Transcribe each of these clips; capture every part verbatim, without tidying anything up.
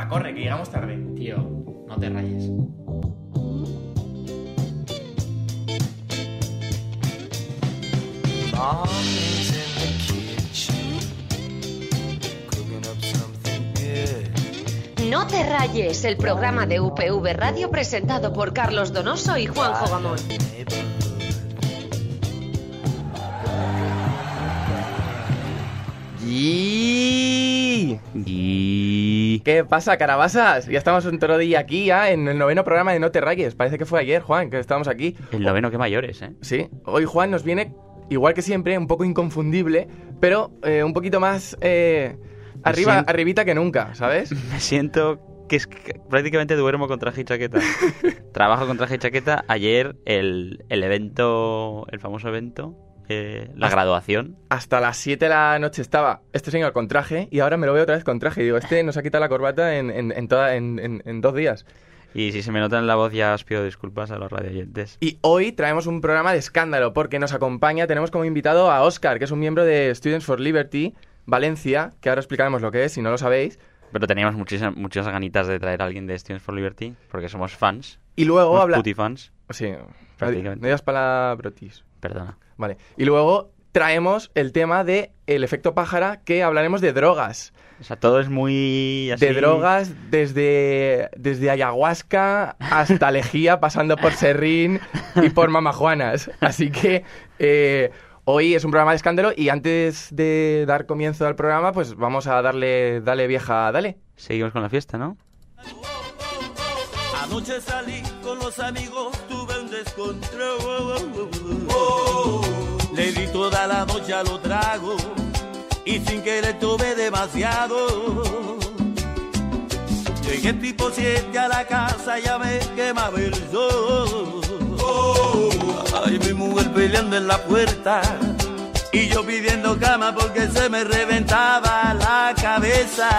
Venga, corre, que llegamos tarde. Tío, no te rayes. Mommy's in the kitchen, cooking up something good. No te rayes, el programa de U P V Radio presentado por Carlos Donoso y Juanjo Gamón. Y... Y... ¿Qué pasa, carabasas? Ya estamos otro día aquí, ya, en el noveno programa de No te rayes. Parece que fue ayer, Juan, que estábamos aquí. El noveno, qué mayores, ¿eh? Sí, hoy Juan nos viene, igual que siempre, un poco inconfundible, pero eh, un poquito más eh, arriba, siento... arribita que nunca, ¿sabes? Me siento que, es que prácticamente duermo con traje y chaqueta. Trabajo con traje y chaqueta. Ayer el, el evento, el famoso evento, eh, la hasta, graduación. Hasta las siete de la noche estaba este señor con traje y ahora me lo veo otra vez con traje. Y digo, este nos ha quitado la corbata en, en, en, toda, en, en, en dos días. Y si se me nota en la voz ya os pido disculpas a los radioyentes. Y hoy traemos un programa de escándalo porque nos acompaña, tenemos como invitado a Óscar, que es un miembro de Students for Liberty Valencia, que ahora explicaremos lo que es, si no lo sabéis. Pero teníamos muchísimas, muchas ganitas de traer a alguien de Students for Liberty, porque somos fans. Y luego habla... puti fans. Sí, prácticamente. No digas palabrotis. Perdona. Vale. Y luego traemos el tema de el efecto pájara, que hablaremos de drogas. O sea, todo es muy así... De drogas desde, desde ayahuasca hasta lejía, pasando por serrín y por mamajuanas. Así que eh, hoy es un programa de escándalo y antes de dar comienzo al programa, pues vamos a darle, dale vieja, dale. Seguimos con la fiesta, ¿no? Anoche salí con los amigos, tuve un descontrol. Oh, le di toda la noche a los tragos y sin querer tuve demasiado. Llegué tipo siete a la casa, ya me quemaba el sol. Oh, ay, mi mujer peleando en la puerta y yo pidiendo cama porque se me reventaba la cabeza.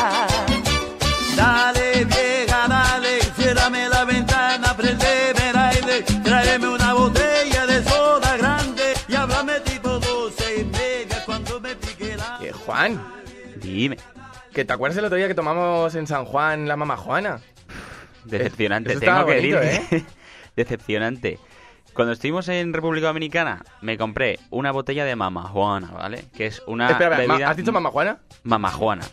Dale vieja, dale, ciérrame la ventana, prendeme el aire, tráeme una botella de soda grande y háblame tipo doce y media cuando me pique la... Eh, Juan, dime. ¿que te acuerdas el otro día que tomamos en San Juan la mamajuana? Decepcionante, Eso tengo que bonito, decir. ¿eh? Decepcionante. Cuando estuvimos en República Dominicana, me compré una botella de mamajuana, ¿vale? Que es una Espera, espera, bebida... ¿has dicho mamajuana? Mamajuana.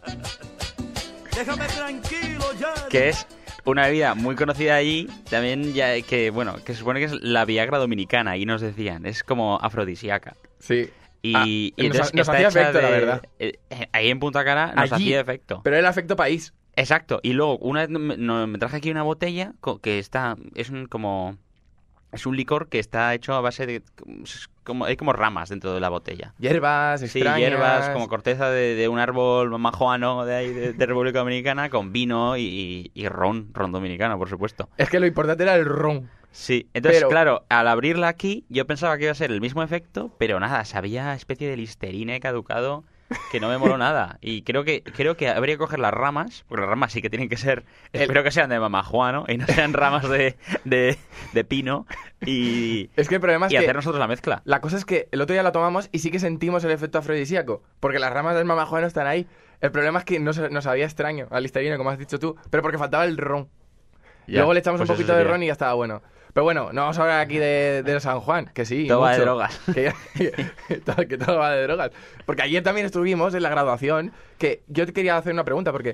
Déjame tranquilo ya. Que es una bebida muy conocida allí, también ya que, bueno, que se supone que es la Viagra dominicana, y nos decían, es como afrodisíaca. Sí. Y, Ah, y nos, entonces nos está hacía hecha efecto, de- la verdad. eh, eh, ahí en Punta Cana nos Allí. hacía efecto. Pero era el efecto país. Exacto. Y luego, una vez me, no- me traje aquí una botella co- que está, es un como... Es un licor que está hecho a base de... Como, hay como ramas dentro de la botella. Hierbas, Sí, extrañas... hierbas, como corteza de, de un árbol mamajuano de ahí, de, de República Dominicana, con vino y, y, y ron, ron dominicano, por supuesto. Es que lo importante era el ron. Sí, entonces, Pero- claro, al abrirla aquí, yo pensaba que iba a ser el mismo efecto, pero nada, sabía especie de listerine caducado que no me moló nada. Y creo que creo que habría que coger las ramas, porque las ramas sí que tienen que ser, El- espero que sean de mamajuano y no sean ramas de, de, de pino, y, Es que el problema es y que... hacer nosotros la mezcla. La cosa es que el otro día la tomamos y sí que sentimos el efecto afrodisíaco, porque las ramas del mamajuano están ahí. El problema es que no se- nos sabía extraño al listerino, como has dicho tú, pero porque faltaba el ron. Ya, Luego le echamos pues un eso poquito de sería. ron y ya estaba bueno. Pero bueno, no vamos a hablar aquí de, de San Juan, que sí, Todo va de mucho. drogas. Que, que todo, que todo va de drogas. Porque ayer también estuvimos en la graduación, que yo te quería hacer una pregunta, porque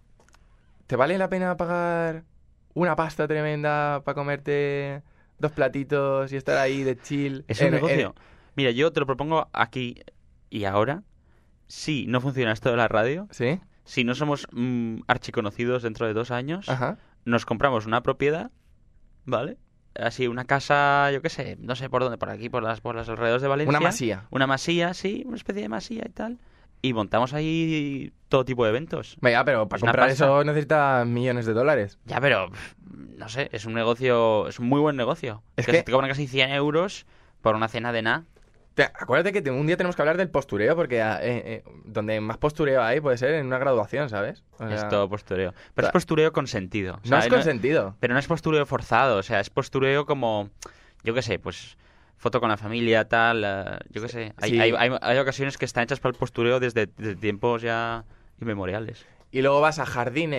¿te vale la pena pagar una pasta tremenda para comerte dos platitos y estar ahí de chill? Es un en- en- negocio. Mira, yo te lo propongo aquí y ahora. Si no funciona esto de la radio, ¿Sí? si no somos mm, archiconocidos dentro de dos años, Ajá. nos compramos una propiedad, ¿vale? Así, una casa, yo qué sé, no sé por dónde, por aquí, por las, por los alrededores de Valencia. Una masía. Una masía, sí, una especie de masía y tal. Y montamos ahí todo tipo de eventos. Venga, pero para Es una comprar pasta. eso necesitas millones de dólares. Ya, pero, pff, no sé, es un negocio, es un muy buen negocio. Es que, que- se te cobran casi cien euros por una cena de nada. Te- acuérdate que te- un día tenemos que hablar del postureo, porque ah, eh, eh, donde más postureo hay puede ser en una graduación, ¿sabes? O sea, Es todo postureo. Pero ta- es postureo consentido. no es ¿sabes? consentido. Pero no es postureo forzado, o sea, es postureo como, yo qué sé, pues foto con la familia, tal, eh, yo qué sé. Hay, Sí. hay, hay, hay ocasiones que están hechas para el postureo desde, desde tiempos ya inmemoriales. Y luego vas a jardines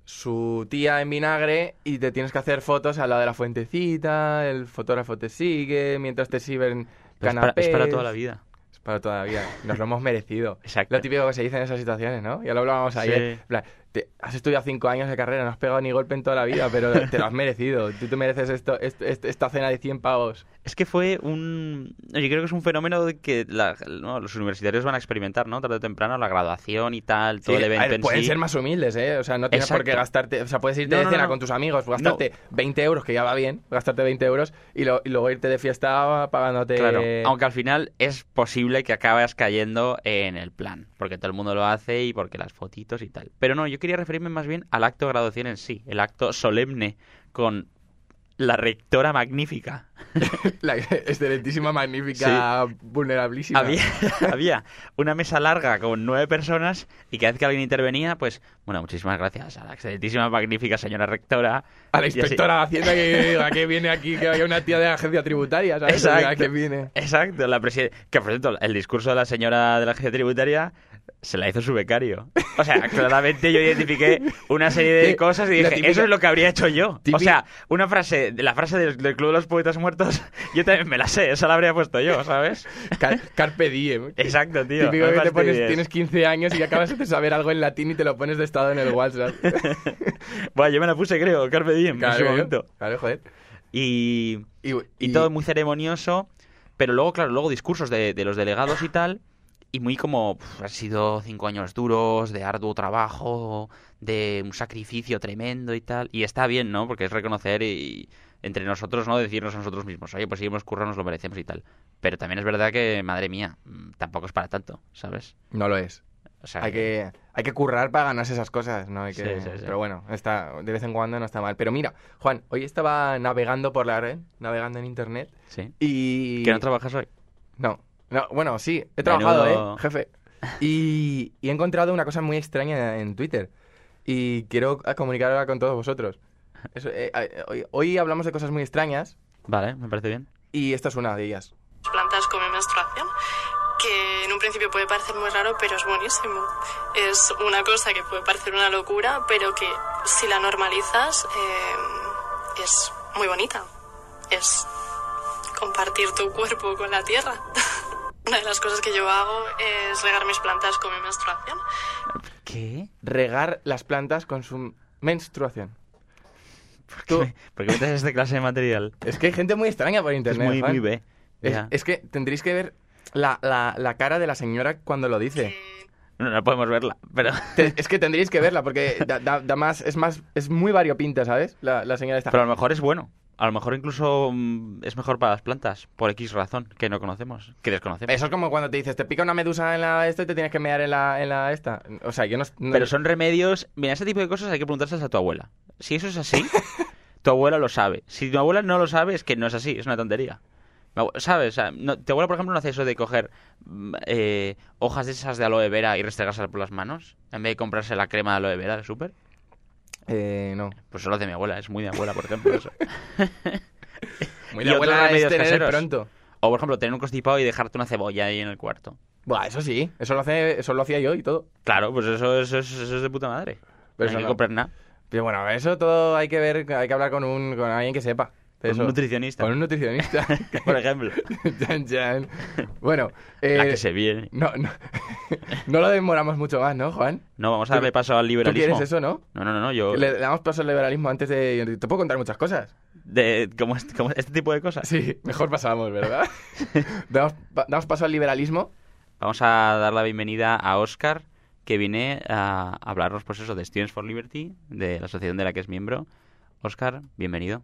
su tía en vinagre y te tienes que hacer fotos al lado de la fuentecita, el fotógrafo te sigue, mientras te sirven Pero es, para, canapés. es para toda la vida. Es para toda la vida. Nos lo hemos merecido. Exacto. Lo típico que se dice en esas situaciones, ¿no? Ya lo hablábamos ayer. Sí. En plan, te- has estudiado cinco años de carrera, no has pegado ni golpe en toda la vida, pero te lo has merecido. Tú te mereces esto, est- est- esta cena de cien pavos. Es que fue un... Yo creo que es un fenómeno de que la- no, los universitarios van a experimentar, ¿no? Tarde o temprano, la graduación y tal, todo Sí, el a evento ver, en pueden sí. ser más humildes, ¿eh? O sea, no tienes por qué Exacto. gastarte... O sea, puedes irte No, de no, cena no. con tus amigos, gastarte veinte euros, que ya va bien, gastarte veinte euros, y, lo- y luego irte de fiesta pagándote... Claro, aunque al final es posible que acabes cayendo en el plan, porque todo el mundo lo hace y porque las fotitos y tal. Pero no, yo quería referirme más bien al acto de graduación en sí, el acto solemne con la rectora magnífica. La excelentísima, magnífica, vulnerabilísima. Había, había una mesa larga con nueve personas y cada vez que alguien intervenía, pues, bueno, muchísimas gracias a la excelentísima, magnífica señora rectora. A la Y así- inspectora de Hacienda que diga que viene aquí, que haya una tía de la agencia tributaria, ¿sabes? Que diga Exacto. que viene. Exacto, la preside- que por cierto, el discurso de la señora de la agencia tributaria se la hizo su becario. O sea, claramente yo identifiqué una serie de Sí, cosas y la dije, típica- eso es lo que habría hecho yo. O típica- sea, una frase, la frase del, del Club de los Poetas Muertos, yo también me la sé, esa la habría puesto yo, ¿sabes? Car- Carpe diem. Exacto, tío. Típico no que me te pones, fastidies. tienes quince años y acabas de saber algo en latín y te lo pones de estado en el WhatsApp. Bueno, yo me la puse, creo, Carpe Diem en ese momento. claro, joder. Y, Y, y todo muy ceremonioso, pero luego, claro, luego discursos de, de los delegados y tal, y muy como, pf, han sido cinco años duros, de arduo trabajo, de un sacrificio tremendo y tal, y está bien, ¿no? Porque es reconocer y entre nosotros, ¿no? Decirnos a nosotros mismos, oye, pues si hemos currado, nos lo merecemos y tal. Pero también es verdad que, madre mía, mm, tampoco es para tanto, ¿sabes? No lo es. O sea, Hay que, hay que currar para ganarse esas cosas, ¿no? Hay que, Sí, sí, sí. Pero bueno, está, de vez en cuando no está mal. Pero mira, Juan, hoy estaba navegando por la red, navegando en internet, Sí. y... ¿Que no trabajas hoy? No, no, bueno, sí, he trabajado, Menudo- ¿eh, jefe? Y, y he encontrado una cosa muy extraña en Twitter. Y quiero comunicarla con todos vosotros. Eso, eh, eh, hoy, hoy hablamos de cosas muy extrañas Vale, me parece bien. y esta es una de ellas. Plantas come menstruación, que en un principio puede parecer muy raro, pero es buenísimo. Es una cosa que puede parecer una locura, pero que si la normalizas eh, es muy bonita. Es compartir tu cuerpo con la tierra. Una de las cosas que yo hago es regar mis plantas con mi menstruación. ¿Qué? Regar las plantas con su menstruación. ¿Por Tú- qué, ¿Por qué metes esta clase de material? Es que hay gente muy extraña por Es internet, muy, Juan. muy B. Es, Ya. es que tendréis que ver la, la, la cara de la señora cuando lo dice. Que No, no podemos verla, pero... Te- es que tendríais que verla porque da, da- da más, es más, es muy variopinta, ¿sabes? La, la señora esta. Pero a lo mejor es bueno. A lo mejor incluso mm, es mejor para las plantas, por X razón, que no conocemos, que desconocemos. Eso es como cuando te dices, te pica una medusa en la esta y te tienes que mear en la, en la esta. O sea, yo no... no- Pero son remedios... Mira, ese tipo de cosas hay que preguntárselas a tu abuela. Si eso es así, tu abuela lo sabe. Si tu abuela no lo sabe, es que no es así, es una tontería. Mi abue- ¿Sabes? O sea, no- tu abuela, por ejemplo, no hace eso de coger mm, eh, hojas de esas de aloe vera y restregárselas por las manos, en vez de comprarse la crema de aloe vera de súper. Eh, no. Pues eso lo hace mi abuela, es muy de abuela, por ejemplo, eso. Muy Y de otros abuela es remedios tener caseros. pronto. O, por ejemplo, tener un constipado y dejarte una cebolla ahí en el cuarto. Buah, eso sí. Eso lo, hace, eso lo hacía yo y todo. Claro, pues eso, eso, es- eso es de puta madre. Pero no eso hay que no. comprar nada. Pero bueno, eso todo hay que ver, hay que hablar con, un, con alguien que sepa. de Con eso. un nutricionista, Con un nutricionista. por ejemplo. Chan, chan. Bueno, eh, La que se viene. no, no, no lo demoramos mucho más, ¿no, Juan? No, vamos a darle paso al ¿Tú liberalismo. quieres eso, no? No, no, no, no, yo... Le damos paso al liberalismo antes de... Te puedo contar muchas cosas. De, como, este, como este tipo de cosas. Sí, mejor pasamos, ¿verdad? damos, pa- damos paso al liberalismo. Vamos a dar la bienvenida a Óscar, que viene a hablarnos, pues eso, de Students for Liberty, de la asociación de la que es miembro. Óscar, bienvenido.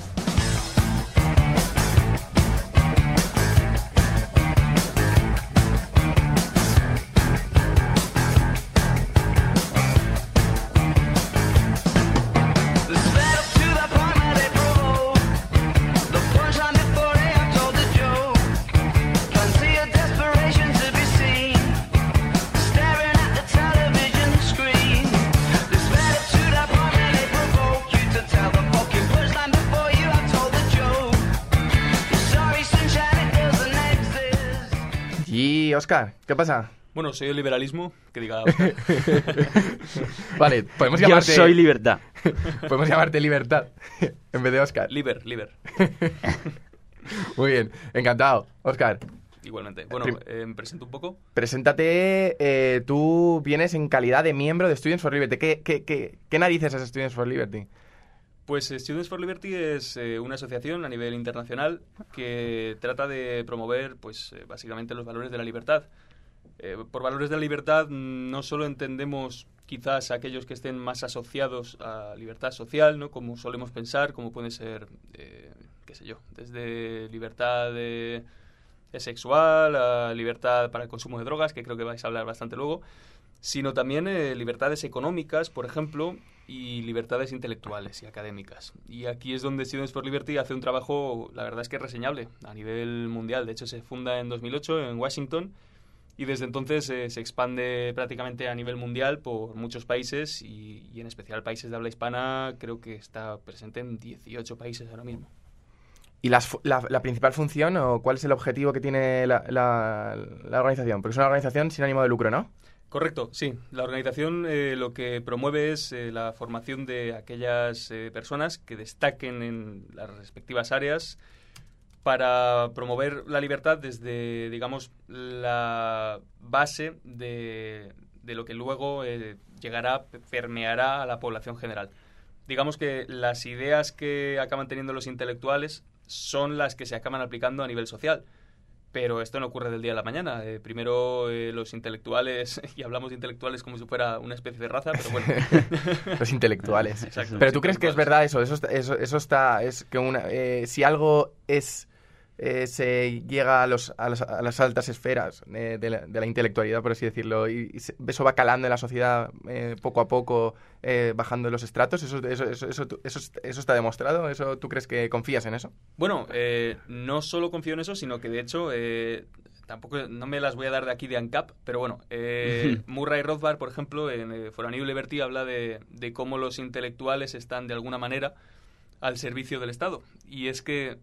The spell to the point where they broke. The punchline before they have told the joke. Plenty of desperation to be seen. Staring at the television screen. The spell to the point where they provoke you to tell the fucking punchline before you have told the joke. Sorry, sunshine, it doesn't exist. Y, Oscar, ¿qué pasa? Bueno, soy el liberalismo, que diga Óscar. Vale, podemos Yo llamarte... soy libertad. Podemos llamarte Libertad en vez de Óscar. Liber, liber. Muy bien, encantado. Óscar, Igualmente. Bueno, Prim- eh, me presento un poco. preséntate. eh, tú vienes en calidad de miembro de Students for Liberty. ¿Qué, qué, qué, qué narices es Students for Liberty? Pues eh, Students for Liberty es eh, una asociación a nivel internacional que trata de promover, pues, eh, básicamente los valores de la libertad. Eh, por valores de la libertad mm, no solo entendemos quizás aquellos que estén más asociados a libertad social, ¿no? Como solemos pensar, como puede ser, eh, qué sé yo, desde libertad de, de sexual a libertad para el consumo de drogas, que creo que vais a hablar bastante luego, sino también eh, libertades económicas, por ejemplo, y libertades intelectuales y académicas. Y aquí es donde Students for Liberty hace un trabajo, la verdad es que reseñable, a nivel mundial. De hecho, se funda en dos mil ocho en Washington y desde entonces eh, se expande prácticamente a nivel mundial por muchos países y, y en especial países de habla hispana. Creo que está presente en dieciocho países ahora mismo. ¿Y las fu- la, la principal función o cuál es el objetivo que tiene la, la, la organización? Porque es una organización sin ánimo de lucro, ¿no? Correcto, sí. La organización eh, lo que promueve es eh, la formación de aquellas eh, personas que destaquen en las respectivas áreas para promover la libertad desde, digamos, la base de, de lo que luego eh, llegará, permeará a la población general. Digamos que las ideas que acaban teniendo los intelectuales son las que se acaban aplicando a nivel social. Pero esto no ocurre del día a la mañana. Eh, primero eh, los intelectuales, y hablamos de intelectuales como si fuera una especie de raza, pero bueno. Los intelectuales. Exacto, Pero los ¿tú crees que es intelectuales. verdad eso? Eso, está- eso, eso está... Es que una, eh, si algo es... eh, se llega a, los, a, las, a las altas esferas eh, de, la, de la intelectualidad, por así decirlo, y, y se- eso va calando en la sociedad eh, poco a poco, eh, bajando los estratos, ¿eso, eso, eso, eso, tú- eso, eso está demostrado? ¿Eso, ¿Tú crees que confías en eso? Bueno, eh, no solo confío en eso, sino que de hecho, eh, tampoco no me las voy a dar de aquí de ANCAP, pero bueno, eh, Murray Rothbard, por ejemplo, en eh, For a New Liberty habla de, de cómo los intelectuales están de alguna manera al servicio del Estado. Y es que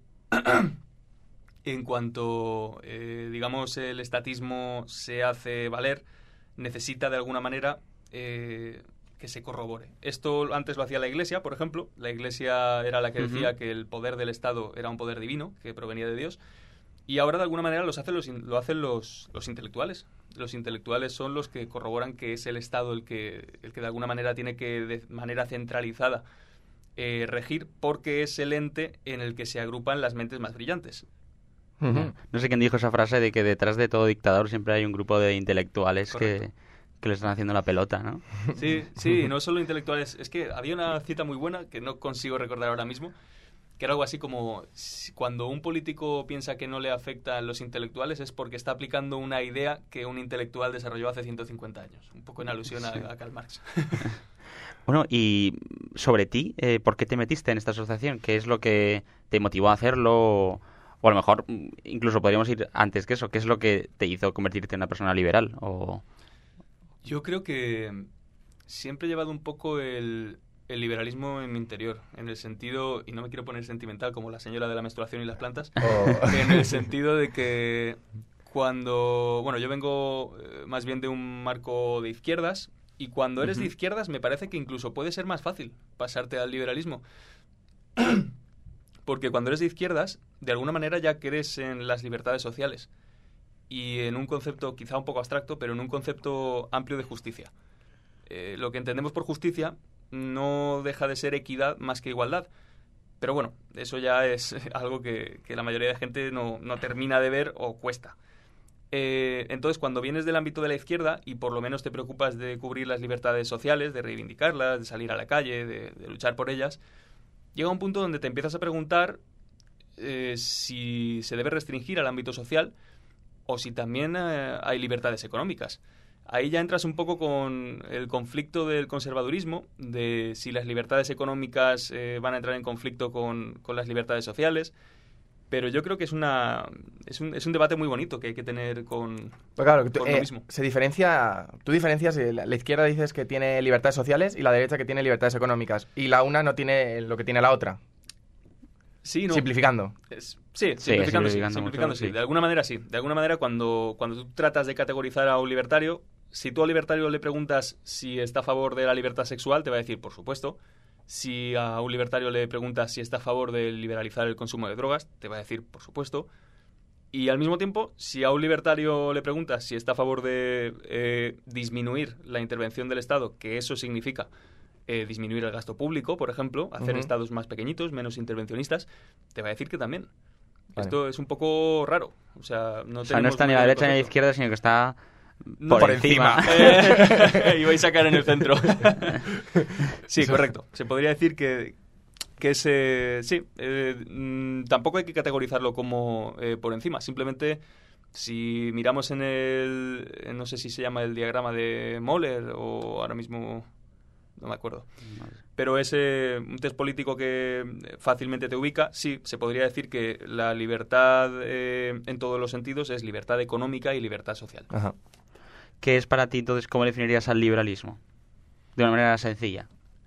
en cuanto, eh, digamos, el estatismo se hace valer, necesita de alguna manera eh, que se corrobore. Esto antes lo hacía la Iglesia, por ejemplo. La Iglesia era la que decía Ujú. que el poder del Estado era un poder divino, que provenía de Dios. Y ahora, de alguna manera, los hacen los, in- lo hacen los, los intelectuales. Los intelectuales son los que corroboran que es el Estado el que, el que de alguna manera tiene que, de manera centralizada, eh, regir, porque es el ente en el que se agrupan las mentes más brillantes. Ujú. No sé quién dijo esa frase de que detrás de todo dictador siempre hay un grupo de intelectuales que, Correcto. que le están haciendo la pelota, ¿no? Sí, sí, no solo intelectuales. Es que había una cita muy buena que no consigo recordar ahora mismo, que era algo así como: si- cuando un político piensa que no le afectan los intelectuales es porque está aplicando una idea que un intelectual desarrolló hace ciento cincuenta años. Un poco en alusión a, a Karl Marx. Bueno, y sobre ti, eh, ¿por qué te metiste en esta asociación? ¿Qué es lo que te motivó a hacerlo? O a lo mejor mm, incluso podríamos ir antes que eso. ¿Qué es lo que te hizo convertirte en una persona liberal? O... Yo creo que siempre he llevado un poco el, el liberalismo en mi interior, en el sentido, y no me quiero poner sentimental como la señora de la menstruación y las plantas, O- en el sentido de que cuando, bueno, yo vengo eh, más bien de un marco de izquierdas, y cuando eres de Ujú. izquierdas me parece que incluso puede ser más fácil pasarte al liberalismo. Porque cuando eres de izquierdas, de alguna manera ya crees en las libertades sociales y en un concepto quizá un poco abstracto, pero en un concepto amplio de justicia. Eh, lo que entendemos por justicia no deja de ser equidad más que igualdad. Pero bueno, eso ya es algo que, que la mayoría de gente no, no termina de ver o cuesta. Eh, entonces, cuando vienes del ámbito de la izquierda y por lo menos te preocupas de cubrir las libertades sociales, de reivindicarlas, de salir a la calle, de, de luchar por ellas, llega un punto donde te empiezas a preguntar eh, si se debe restringir al ámbito social o si también eh, hay libertades económicas. Ahí ya entras un poco con el conflicto del conservadurismo, de si las libertades económicas eh, van a entrar en conflicto con, con las libertades sociales. Pero yo creo que es una es un, es un debate muy bonito que hay que tener con, Pues claro, tú- con lo eh, mismo. se diferencia, tú diferencias, eh, la, la izquierda dices que tiene libertades sociales y la derecha que tiene libertades económicas, y la una no tiene lo que tiene la otra. Sí, no. Simplificando. Es- sí, simplificando, sí, simplificando simplificando mucho, sí. sí. De alguna manera sí. De alguna manera cuando, cuando tú tratas de categorizar a un libertario, si tú a un libertario le preguntas si está a favor de la libertad sexual, te va a decir, por supuesto. Si a un libertario le preguntas si está a favor de liberalizar el consumo de drogas, te va a decir, por supuesto. Y al mismo tiempo, si a un libertario le preguntas si está a favor de eh, disminuir la intervención del Estado, que eso significa eh, disminuir el gasto público, por ejemplo, hacer Ujú. estados más pequeñitos, menos intervencionistas, te va a decir que también. Vale. Esto es un poco raro. O sea, no, O sea, no tenemos está ni muy a la buen derecha ni a la concepto. izquierda, sino que está No, por, encima. Eh, y vais a caer en el centro. Sí, correcto. Se podría decir que, que es... eh, sí, eh, mm, tampoco hay que categorizarlo como eh, por encima. Simplemente, si miramos en el... eh, no sé si se llama el diagrama de Moller o ahora mismo... No me acuerdo. Pero es eh, un test político que fácilmente te ubica. Sí, se podría decir que la libertad eh, en todos los sentidos es libertad económica y libertad social. Ajá. ¿Qué es para ti entonces? ¿Cómo definirías al liberalismo? De una manera sencilla.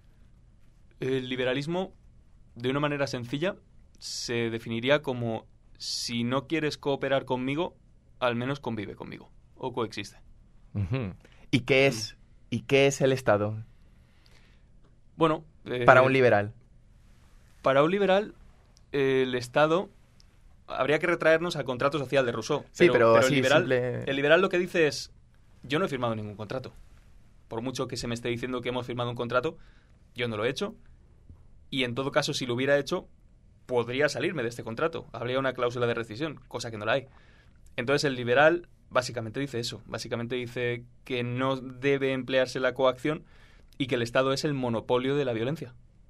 El liberalismo, de una manera sencilla, se definiría como si no quieres cooperar conmigo, al menos convive conmigo o coexiste. Ujú. ¿Y qué es, ¿y qué es el Estado Bueno, eh, para un liberal? para un liberal, eh, el Estado habría que retraernos al contrato social de Rousseau. Sí, pero el así, liberal, simple- el liberal lo que dice es: yo no he firmado ningún contrato. Por mucho que se me esté diciendo que hemos firmado un contrato, yo no lo he hecho. Y en todo caso, si lo hubiera hecho, podría salirme de este contrato. Habría una cláusula de rescisión, cosa que no la hay. Entonces el liberal básicamente dice eso. Básicamente dice que no debe emplearse la coacción y que el Estado es el monopolio de la violencia.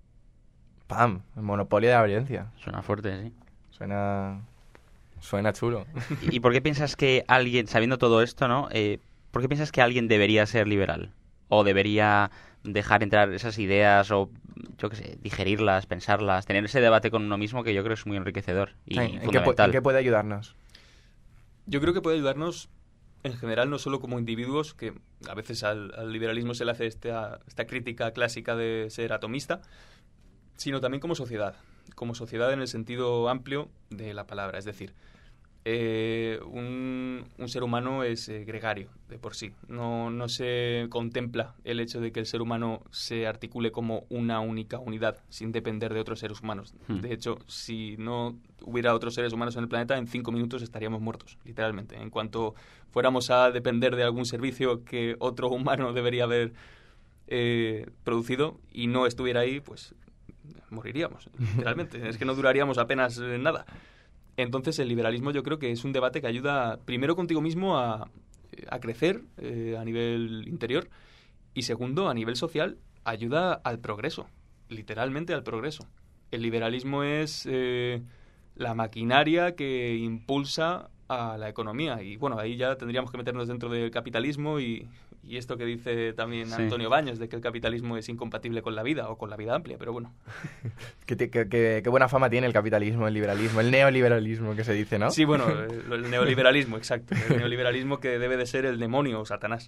¡Pam! El monopolio de la violencia. Suena fuerte, sí. Suena... Suena chulo. ¿Y por qué piensas que alguien, sabiendo todo esto, ¿no? Eh, ¿Por qué piensas que alguien debería ser liberal? ¿O debería dejar entrar esas ideas o, yo qué sé, digerirlas, pensarlas, tener ese debate con uno mismo que yo creo es muy enriquecedor y ¿En, en qué, pu- fundamental? en qué puede ayudarnos? Yo creo que puede ayudarnos en general, no solo como individuos, que a veces al, al liberalismo se le hace esta, esta crítica clásica de ser atomista, sino también como sociedad. Como sociedad en el sentido amplio de la palabra. Es decir, eh, un, un ser humano es eh, gregario de por sí. No, no se contempla el hecho de que el ser humano se articule como una única unidad, sin depender de otros seres humanos. Hmm. De hecho, si no hubiera otros seres humanos en el planeta, en cinco minutos estaríamos muertos, literalmente. En cuanto fuéramos a depender de algún servicio que otro humano debería haber eh, producido y no estuviera ahí, pues moriríamos, literalmente. Es que no duraríamos apenas eh, nada. Entonces el liberalismo yo creo que es un debate que ayuda primero contigo mismo a, a crecer eh, a nivel interior y segundo a nivel social ayuda al progreso, literalmente al progreso. El liberalismo es eh, la maquinaria que impulsa a la economía y bueno, ahí ya tendríamos que meternos dentro del capitalismo y, y esto que dice también Sí. Antonio Baños de que el capitalismo es incompatible con la vida o con la vida amplia, pero bueno. Qué, qué- qué- qué buena fama tiene el capitalismo, el liberalismo, el neoliberalismo que se dice, ¿no? Sí, bueno, el, el neoliberalismo, exacto. El neoliberalismo que debe de ser el demonio o Satanás.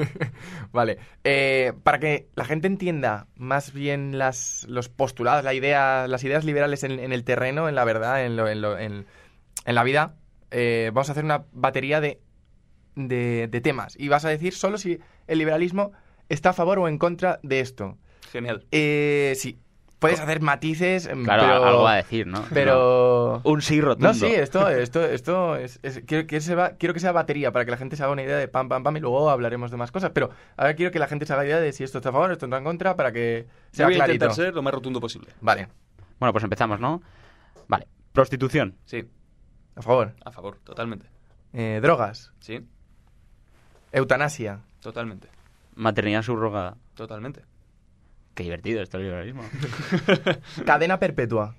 Vale. Eh, para que la gente entienda más bien las, los postulados, la idea, las ideas liberales en, en el terreno, en la verdad, en, lo, en, lo- en- en la vida, eh, vamos a hacer una batería de, de, de temas. Y vas a decir solo si el liberalismo está a favor o en contra de esto. Genial. Eh, sí. Puedes hacer matices, em, Claro, pero... algo va a decir, ¿no? Pero... Un sí rotundo. No, sí, esto, esto, esto es, es- quiero, que se va- quiero que sea batería para que la gente se haga una idea de pam, pam, pam y luego hablaremos de más cosas. Pero ahora quiero que la gente se haga idea de si esto está a favor, esto está en contra, para que Yo sea voy a clarito. intentar ser lo más rotundo posible. Vale, Bueno, pues empezamos, ¿no? Vale. Prostitución. Sí, a favor. a favor, totalmente. Eh, drogas, Sí, eutanasia, totalmente, Maternidad subrogada. totalmente. Qué divertido esto el liberalismo. cadena perpetua.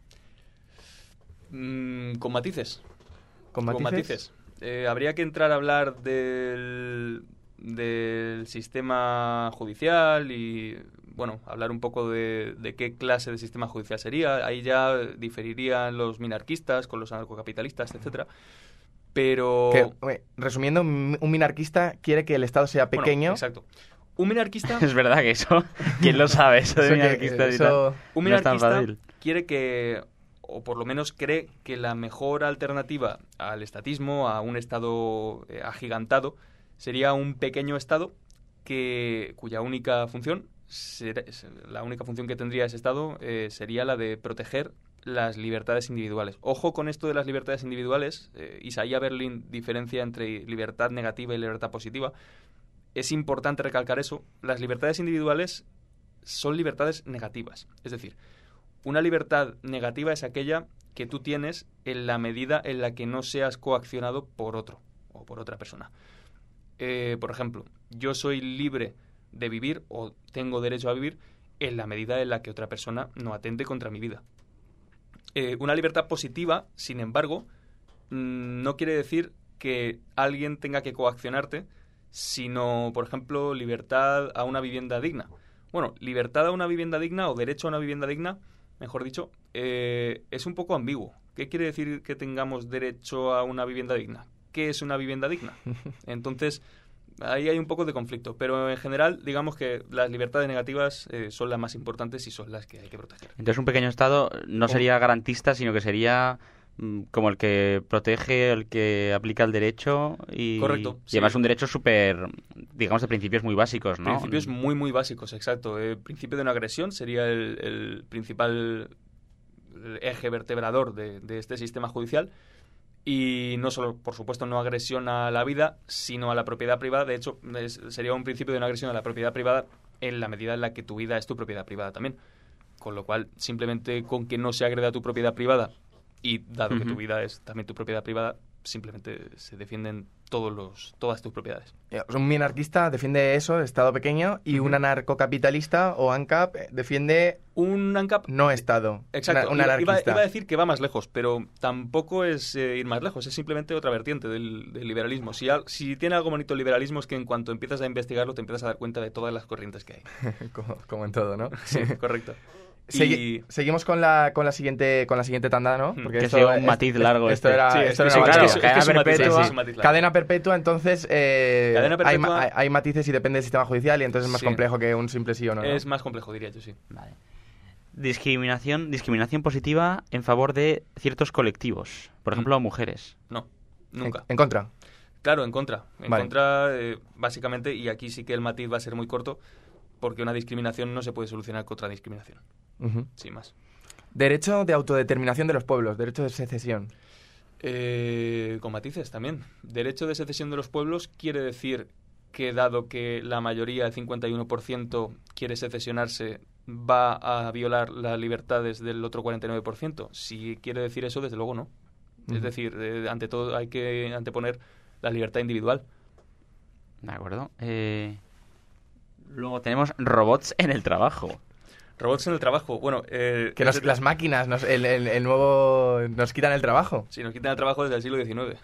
Mm, con matices. ¿Con matices? Eh, habría que entrar a hablar del, del sistema judicial y, bueno, hablar un poco de, de qué clase de sistema judicial sería. Ahí ya diferirían los minarquistas con los anarcocapitalistas, etcétera. Pero... Que, oye, resumiendo, un un minarquista quiere que el Estado sea bueno, pequeño. exacto. Un minarquista... Es verdad que eso, ¿quién lo sabe? Eso de Eso que- minarquistas y eso- tal. Un No es tan minarquista fácil. quiere que o por lo menos cree que la mejor alternativa al estatismo, a un Estado eh, agigantado, sería un pequeño Estado que, cuya única función, ser, la única función que tendría ese Estado eh, sería la de proteger las libertades individuales. Ojo con esto de las libertades individuales. eh, Isaiah Berlin diferencia entre libertad negativa y libertad positiva. Es importante recalcar eso. Las libertades individuales son libertades negativas. Es decir, una libertad negativa es aquella que tú tienes en la medida en la que no seas coaccionado por otro o por otra persona. Eh, por ejemplo, yo soy libre de vivir o tengo derecho a vivir en la medida en la que otra persona no atente contra mi vida. Eh, una libertad positiva, sin embargo, mmm, no quiere decir que alguien tenga que coaccionarte, sino, por ejemplo, libertad a una vivienda digna. Bueno, libertad a una vivienda digna o derecho a una vivienda digna, mejor dicho, eh, es un poco ambiguo. ¿Qué quiere decir que tengamos derecho a una vivienda digna? ¿Qué es una vivienda digna? Entonces, ahí hay un poco de conflicto, pero en general, digamos que las libertades negativas eh, son las más importantes y son las que hay que proteger. Entonces un pequeño Estado no sería garantista, sino que sería mm, como el que protege, el que aplica el derecho y, Correcto, y sí. además un derecho súper, digamos, de principios muy básicos, ¿no? Principios muy, muy básicos, exacto. El principio de una agresión sería el, el principal eje vertebrador de, de este sistema judicial. Y no solo, por supuesto, no agresión a la vida, sino a la propiedad privada. De hecho, es, sería un principio de una agresión a la propiedad privada en la medida en la que tu vida es tu propiedad privada también. Con lo cual, simplemente con que no se agreda tu propiedad privada y dado Uh-huh. que tu vida es también tu propiedad privada, simplemente se defienden todos los, todas tus propiedades. Un minarquista defiende eso, Estado pequeño, y un anarcocapitalista o ANCAP defiende Un ANCAP... no Estado. Exacto, Un iba, iba- anarquista. iba a decir que va más lejos, pero tampoco es eh, ir más lejos, es simplemente otra vertiente del, del liberalismo. Si, al- si tiene algo bonito el liberalismo es que en cuanto empiezas a investigarlo te empiezas a dar cuenta de todas las corrientes que hay. como, como en todo, ¿no? Sí, correcto. Segui- Y- Seguimos con la, con la siguiente con la siguiente tanda, ¿no? Hmm. Que esto- sea un es- matiz es- largo Esto este. era, Sí, esto es era que una sí, maravilla. es que- es que cadena es un matiz, perpetua. sí, es un matiz largo. Cadena perpetua, entonces eh, Cadena hay, perpetua- ma- hay- hay matices y depende del sistema judicial y entonces es más Sí. complejo que un simple sí o no, ¿no? Es más complejo, diría yo, sí. Vale. Discriminación, discriminación positiva en favor de ciertos colectivos, por Mm. ejemplo, mujeres. No, En, nunca. en contra. Claro, en contra. En Vale. contra, eh, básicamente, y aquí sí que el matiz va a ser muy corto, porque una discriminación no se puede solucionar con otra discriminación, Ujú. sin más. Derecho de autodeterminación de los pueblos, derecho de secesión. Eh, con matices también. Derecho de secesión de los pueblos quiere decir que dado que la mayoría, el cincuenta y uno por ciento, quiere secesionarse, va a violar las libertades del otro cuarenta y nueve por ciento. Si quiere decir eso, desde luego no. Es Ujú. decir, eh, ante todo hay que anteponer la libertad individual. ¿De acuerdo? Eh, Luego tenemos robots en el trabajo. Robots en el trabajo. Bueno, eh, Que nos- ese- las máquinas, nos, el, el- el nuevo nos quitan el trabajo. Sí, nos quitan el trabajo desde el siglo diecinueve.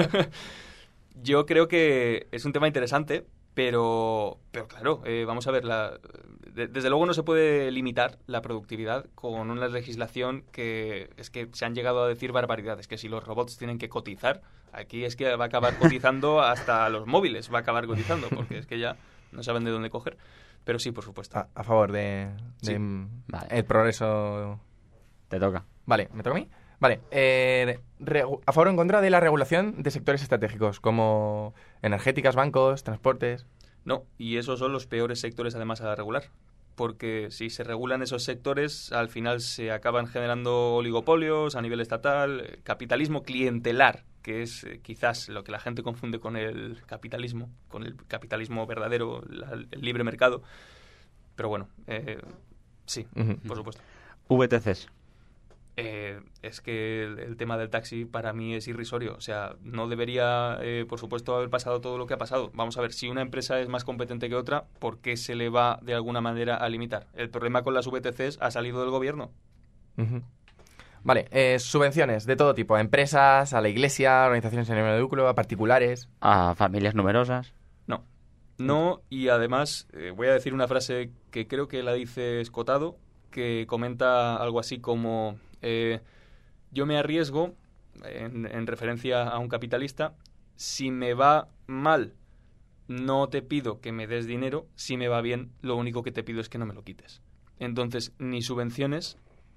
Yo creo que es un tema interesante, pero, pero claro, eh, vamos a ver, la, de- desde luego no se puede limitar la productividad con una legislación que es que se han llegado a decir barbaridades, que si los robots tienen que cotizar, aquí es que va a acabar cotizando hasta los móviles, va a acabar cotizando, porque es que ya no saben de dónde coger. Pero sí, por supuesto. A, a favor de, de Sí. mm, Vale. el progreso. Te toca. Vale, ¿me toca a mí? Vale, eh, regu- a favor o en contra de la regulación de sectores estratégicos como energéticas, bancos, transportes. No, y esos son los peores sectores además a regular, porque si se regulan esos sectores, al final se acaban generando oligopolios a nivel estatal, eh, capitalismo clientelar, que es eh, quizás lo que la gente confunde con el capitalismo, con el capitalismo verdadero, la- el libre mercado. Pero bueno, eh, sí, Ujú. por supuesto. V T Cs. Eh, es que el, el tema del taxi para mí es irrisorio. O sea, no debería, eh, por supuesto, haber pasado todo lo que ha pasado. Vamos a ver, si una empresa es más competente que otra, ¿por qué se le va de alguna manera a limitar? El problema con las V T Cs ha salido del gobierno. Ujú. Vale, eh, subvenciones de todo tipo, a empresas, a la iglesia, a organizaciones sin ánimo de lucro, a particulares. A familias numerosas. No. No, y además eh, voy a decir una frase que creo que la dice Escotado, que comenta algo así como eh, yo me arriesgo, en, en referencia a un capitalista, si me va mal no te pido que me des dinero, si me va bien lo único que te pido es que no me lo quites. Entonces, ni subvenciones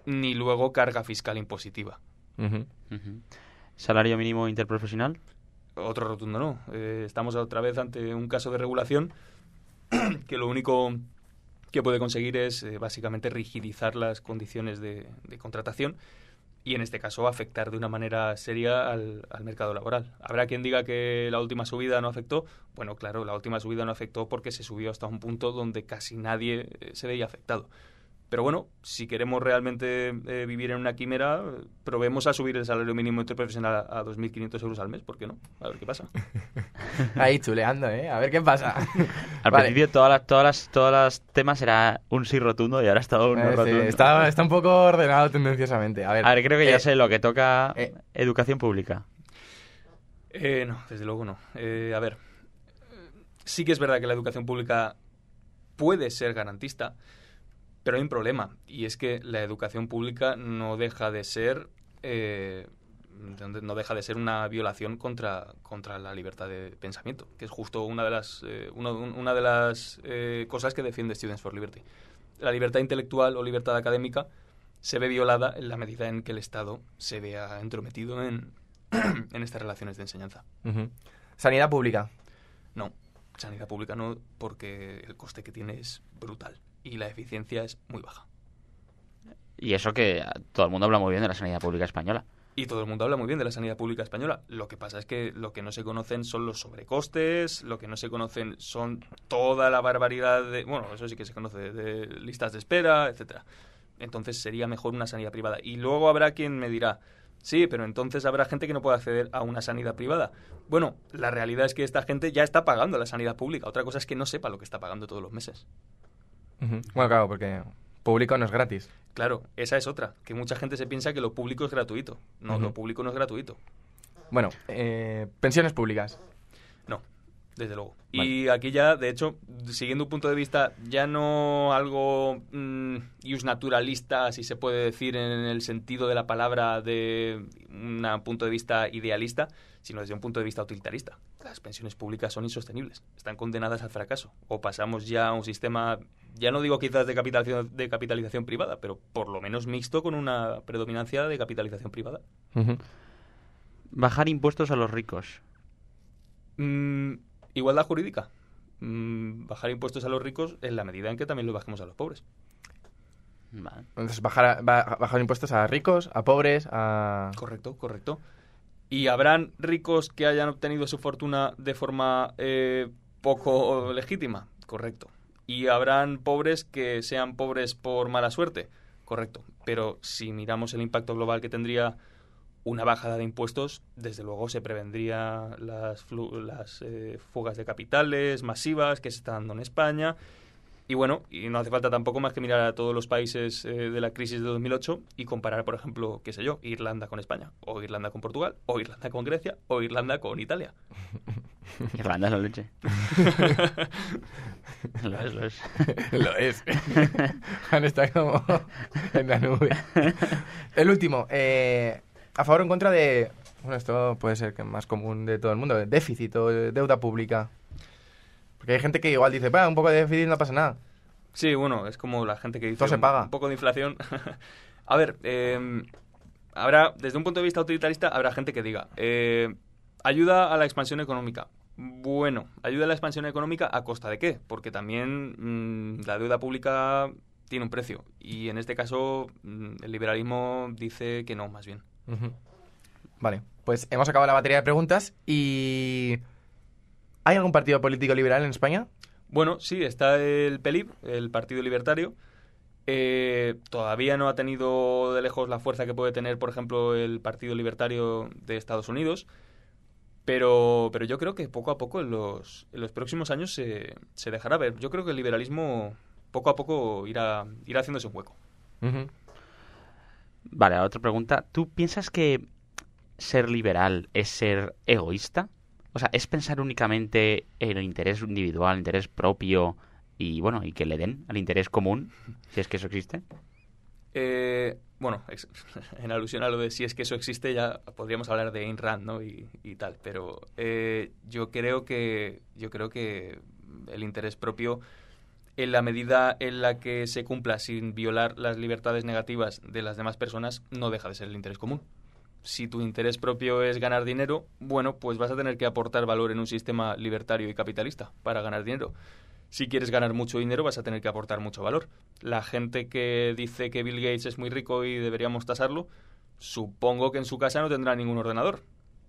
ni luego carga fiscal impositiva. Ujú. Ujú. ¿Salario mínimo interprofesional? Otro rotundo no. Eh, estamos otra vez ante un caso de regulación que lo único que puede conseguir es eh, básicamente rigidizar las condiciones de, de contratación y en este caso afectar de una manera seria al, al mercado laboral. Habrá quien diga que la última subida no afectó. Bueno, claro, la última subida no afectó porque se subió hasta un punto donde casi nadie eh, se veía afectado. Pero bueno, si queremos realmente eh, vivir en una quimera, eh, probemos a subir el salario mínimo interprofesional a, a dos mil quinientos euros al mes, ¿por qué no? A ver qué pasa. Ahí chuleando, ¿eh? A ver qué pasa. Al Vale. principio todas las, todas las, todas las temas era un sí rotundo y ahora está un no Eh, sí, rotundo. está, está un poco ordenado tendenciosamente. A ver, A ver, creo que ya eh, sé lo que toca eh. educación pública. Eh, no, desde luego no. Eh, a ver, sí que es verdad que la educación pública puede ser garantista, pero hay un problema, y es que la educación pública no deja de ser eh, no deja de ser una violación contra, contra la libertad de pensamiento, que es justo una de las eh, uno- una de las eh, cosas que defiende Students for Liberty. La libertad intelectual o libertad académica se ve violada en la medida en que el Estado se vea entrometido en, en estas relaciones de enseñanza. Ujú. Sanidad pública. No, sanidad pública no, porque el coste que tiene es brutal y la eficiencia es muy baja. Y eso que ah, todo el mundo habla muy bien de la sanidad pública española. Y todo el mundo habla muy bien de la sanidad pública española. Lo que pasa es que lo que no se conocen son los sobrecostes, lo que no se conocen son toda la barbaridad de... Bueno, eso sí que se conoce, de listas de espera, etcétera. Entonces sería mejor una sanidad privada. Y luego habrá quien me dirá, sí, pero entonces habrá gente que no puede acceder a una sanidad privada. Bueno, la realidad es que esta gente ya está pagando la sanidad pública. Otra cosa es que no sepa lo que está pagando todos los meses. Ujú. Bueno, claro, porque público no es gratis. Claro, esa es otra, que mucha gente se piensa que lo público es gratuito. No, Ujú. lo público no es gratuito. Bueno, eh, pensiones públicas. No, desde luego. Vale. Y aquí ya, de hecho, siguiendo un punto de vista ya no algo mm, ius naturalista, si se puede decir en el sentido de la palabra de un punto de vista idealista, sino desde un punto de vista utilitarista. Las pensiones públicas son insostenibles, están condenadas al fracaso. O pasamos ya a un sistema, ya no digo quizás de capitalización, de capitalización privada, pero por lo menos mixto con una predominancia de capitalización privada. Ujú. Bajar impuestos a los ricos. Mm, igualdad jurídica. Mm, bajar impuestos a los ricos en la medida en que también los bajemos a los pobres. Vale. Entonces, bajar, a- ba- bajar impuestos a ricos, a pobres, a... Correcto, correcto. Y habrán ricos que hayan obtenido su fortuna de forma eh, poco legítima. Correcto. Y habrán pobres que sean pobres por mala suerte. Correcto. Pero si miramos el impacto global que tendría una bajada de impuestos, desde luego se prevendría las, flu- las eh, fugas de capitales masivas que se están dando en España. Y bueno, y no hace falta tampoco más que mirar a todos los países eh, de la crisis de dos mil ocho y comparar, por ejemplo, qué sé yo, Irlanda con España, o Irlanda con Portugal, o Irlanda con Grecia, o Irlanda con Italia. Irlanda es la leche. Lo es, lo es. Lo es. Juan está como en la nube. El último. Eh, a favor o en contra de... Bueno, esto puede ser que más común de todo el mundo. Déficit o deuda pública. Porque hay gente que igual dice, "Bah, un poco de déficit no pasa nada". Sí, bueno, es como la gente que dice Todo se un- paga. un poco de inflación. A ver, eh, habrá, desde un punto de vista utilitarista, habrá gente que diga, eh, ayuda a la expansión económica. Bueno, ayuda a la expansión económica ¿a costa de qué? Porque también mm, la deuda pública tiene un precio. Y en este caso, mm, el liberalismo dice que no, más bien. Ujú. Vale, pues hemos acabado la batería de preguntas y... ¿Hay algún partido político liberal en España? Bueno, sí, está el P L I B, el Partido Libertario. Eh, todavía no ha tenido de lejos la fuerza que puede tener, por ejemplo, el Partido Libertario de Estados Unidos. Pero, pero yo creo que poco a poco en los, en los próximos años se, se dejará ver. Yo creo que el liberalismo poco a poco irá, irá haciéndose un hueco. Ujú. Vale, otra pregunta. ¿Tú piensas que ser liberal es ser egoísta? O sea, ¿es pensar únicamente en el interés individual, el interés propio y, bueno, y que le den al interés común, si es que eso existe? Eh, bueno, ex- en alusión a lo de si es que eso existe, ya podríamos hablar de Ayn Rand, ¿no? y, y tal. Pero eh, yo creo que yo creo que el interés propio en la medida en la que se cumpla sin violar las libertades negativas de las demás personas, no deja de ser el interés común. Si tu interés propio es ganar dinero, bueno, pues vas a tener que aportar valor en un sistema libertario y capitalista para ganar dinero. Si quieres ganar mucho dinero, vas a tener que aportar mucho valor. La gente que dice que Bill Gates es muy rico y deberíamos tasarlo, supongo que en su casa no tendrá ningún ordenador.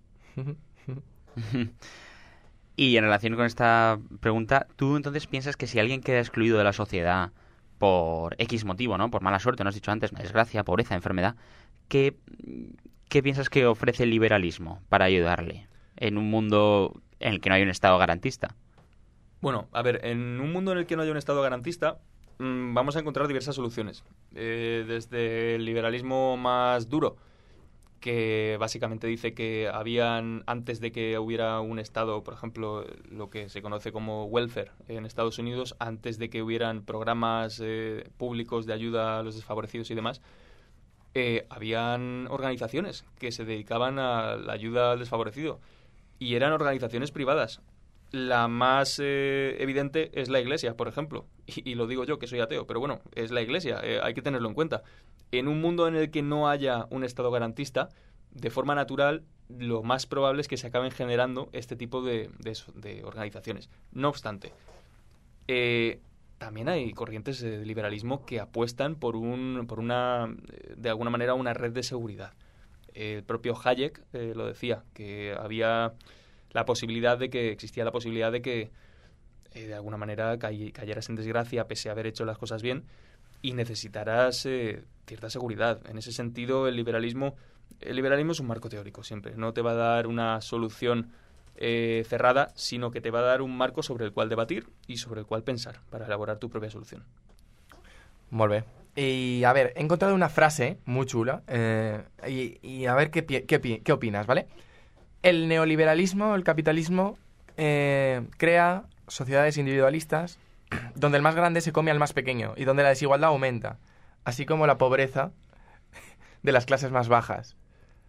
Y en relación con esta pregunta, ¿tú entonces piensas que si alguien queda excluido de la sociedad por X motivo, ¿no? Por mala suerte, no has dicho antes, una desgracia, pobreza, enfermedad, ¿qué, qué piensas que ofrece el liberalismo para ayudarle en un mundo en el que no hay un Estado garantista? Bueno, a ver, en un mundo en el que no haya un Estado garantista, mmm, vamos a encontrar diversas soluciones. Eh, desde el liberalismo más duro, que básicamente dice que habían, antes de que hubiera un Estado, por ejemplo, lo que se conoce como welfare en Estados Unidos, antes de que hubieran programas eh, públicos de ayuda a los desfavorecidos y demás, eh, habían organizaciones que se dedicaban a la ayuda al desfavorecido y eran organizaciones privadas. La más eh, evidente es la Iglesia, por ejemplo, y, y lo digo yo que soy ateo, pero bueno, es la Iglesia, eh, hay que tenerlo en cuenta. En un mundo en el que no haya un Estado garantista, de forma natural, lo más probable es que se acaben generando este tipo de, de, de organizaciones. No obstante, eh, también hay corrientes de liberalismo que apuestan por, un, por una, de alguna manera, una red de seguridad. El propio Hayek eh, lo decía, que había la posibilidad de que, existía la posibilidad de que, eh, de alguna manera, cay, cayeras en desgracia pese a haber hecho las cosas bien y necesitarás eh, cierta seguridad. En ese sentido, el liberalismo, el liberalismo es un marco teórico siempre. No te va a dar una solución eh, cerrada, sino que te va a dar un marco sobre el cual debatir y sobre el cual pensar para elaborar tu propia solución. Molt bé. Y a ver, he encontrado una frase muy chula eh, y, y a ver qué, pi- qué, pi- qué opinas, ¿vale? El neoliberalismo, el capitalismo, eh, crea sociedades individualistas donde el más grande se come al más pequeño y donde la desigualdad aumenta, así como la pobreza de las clases más bajas.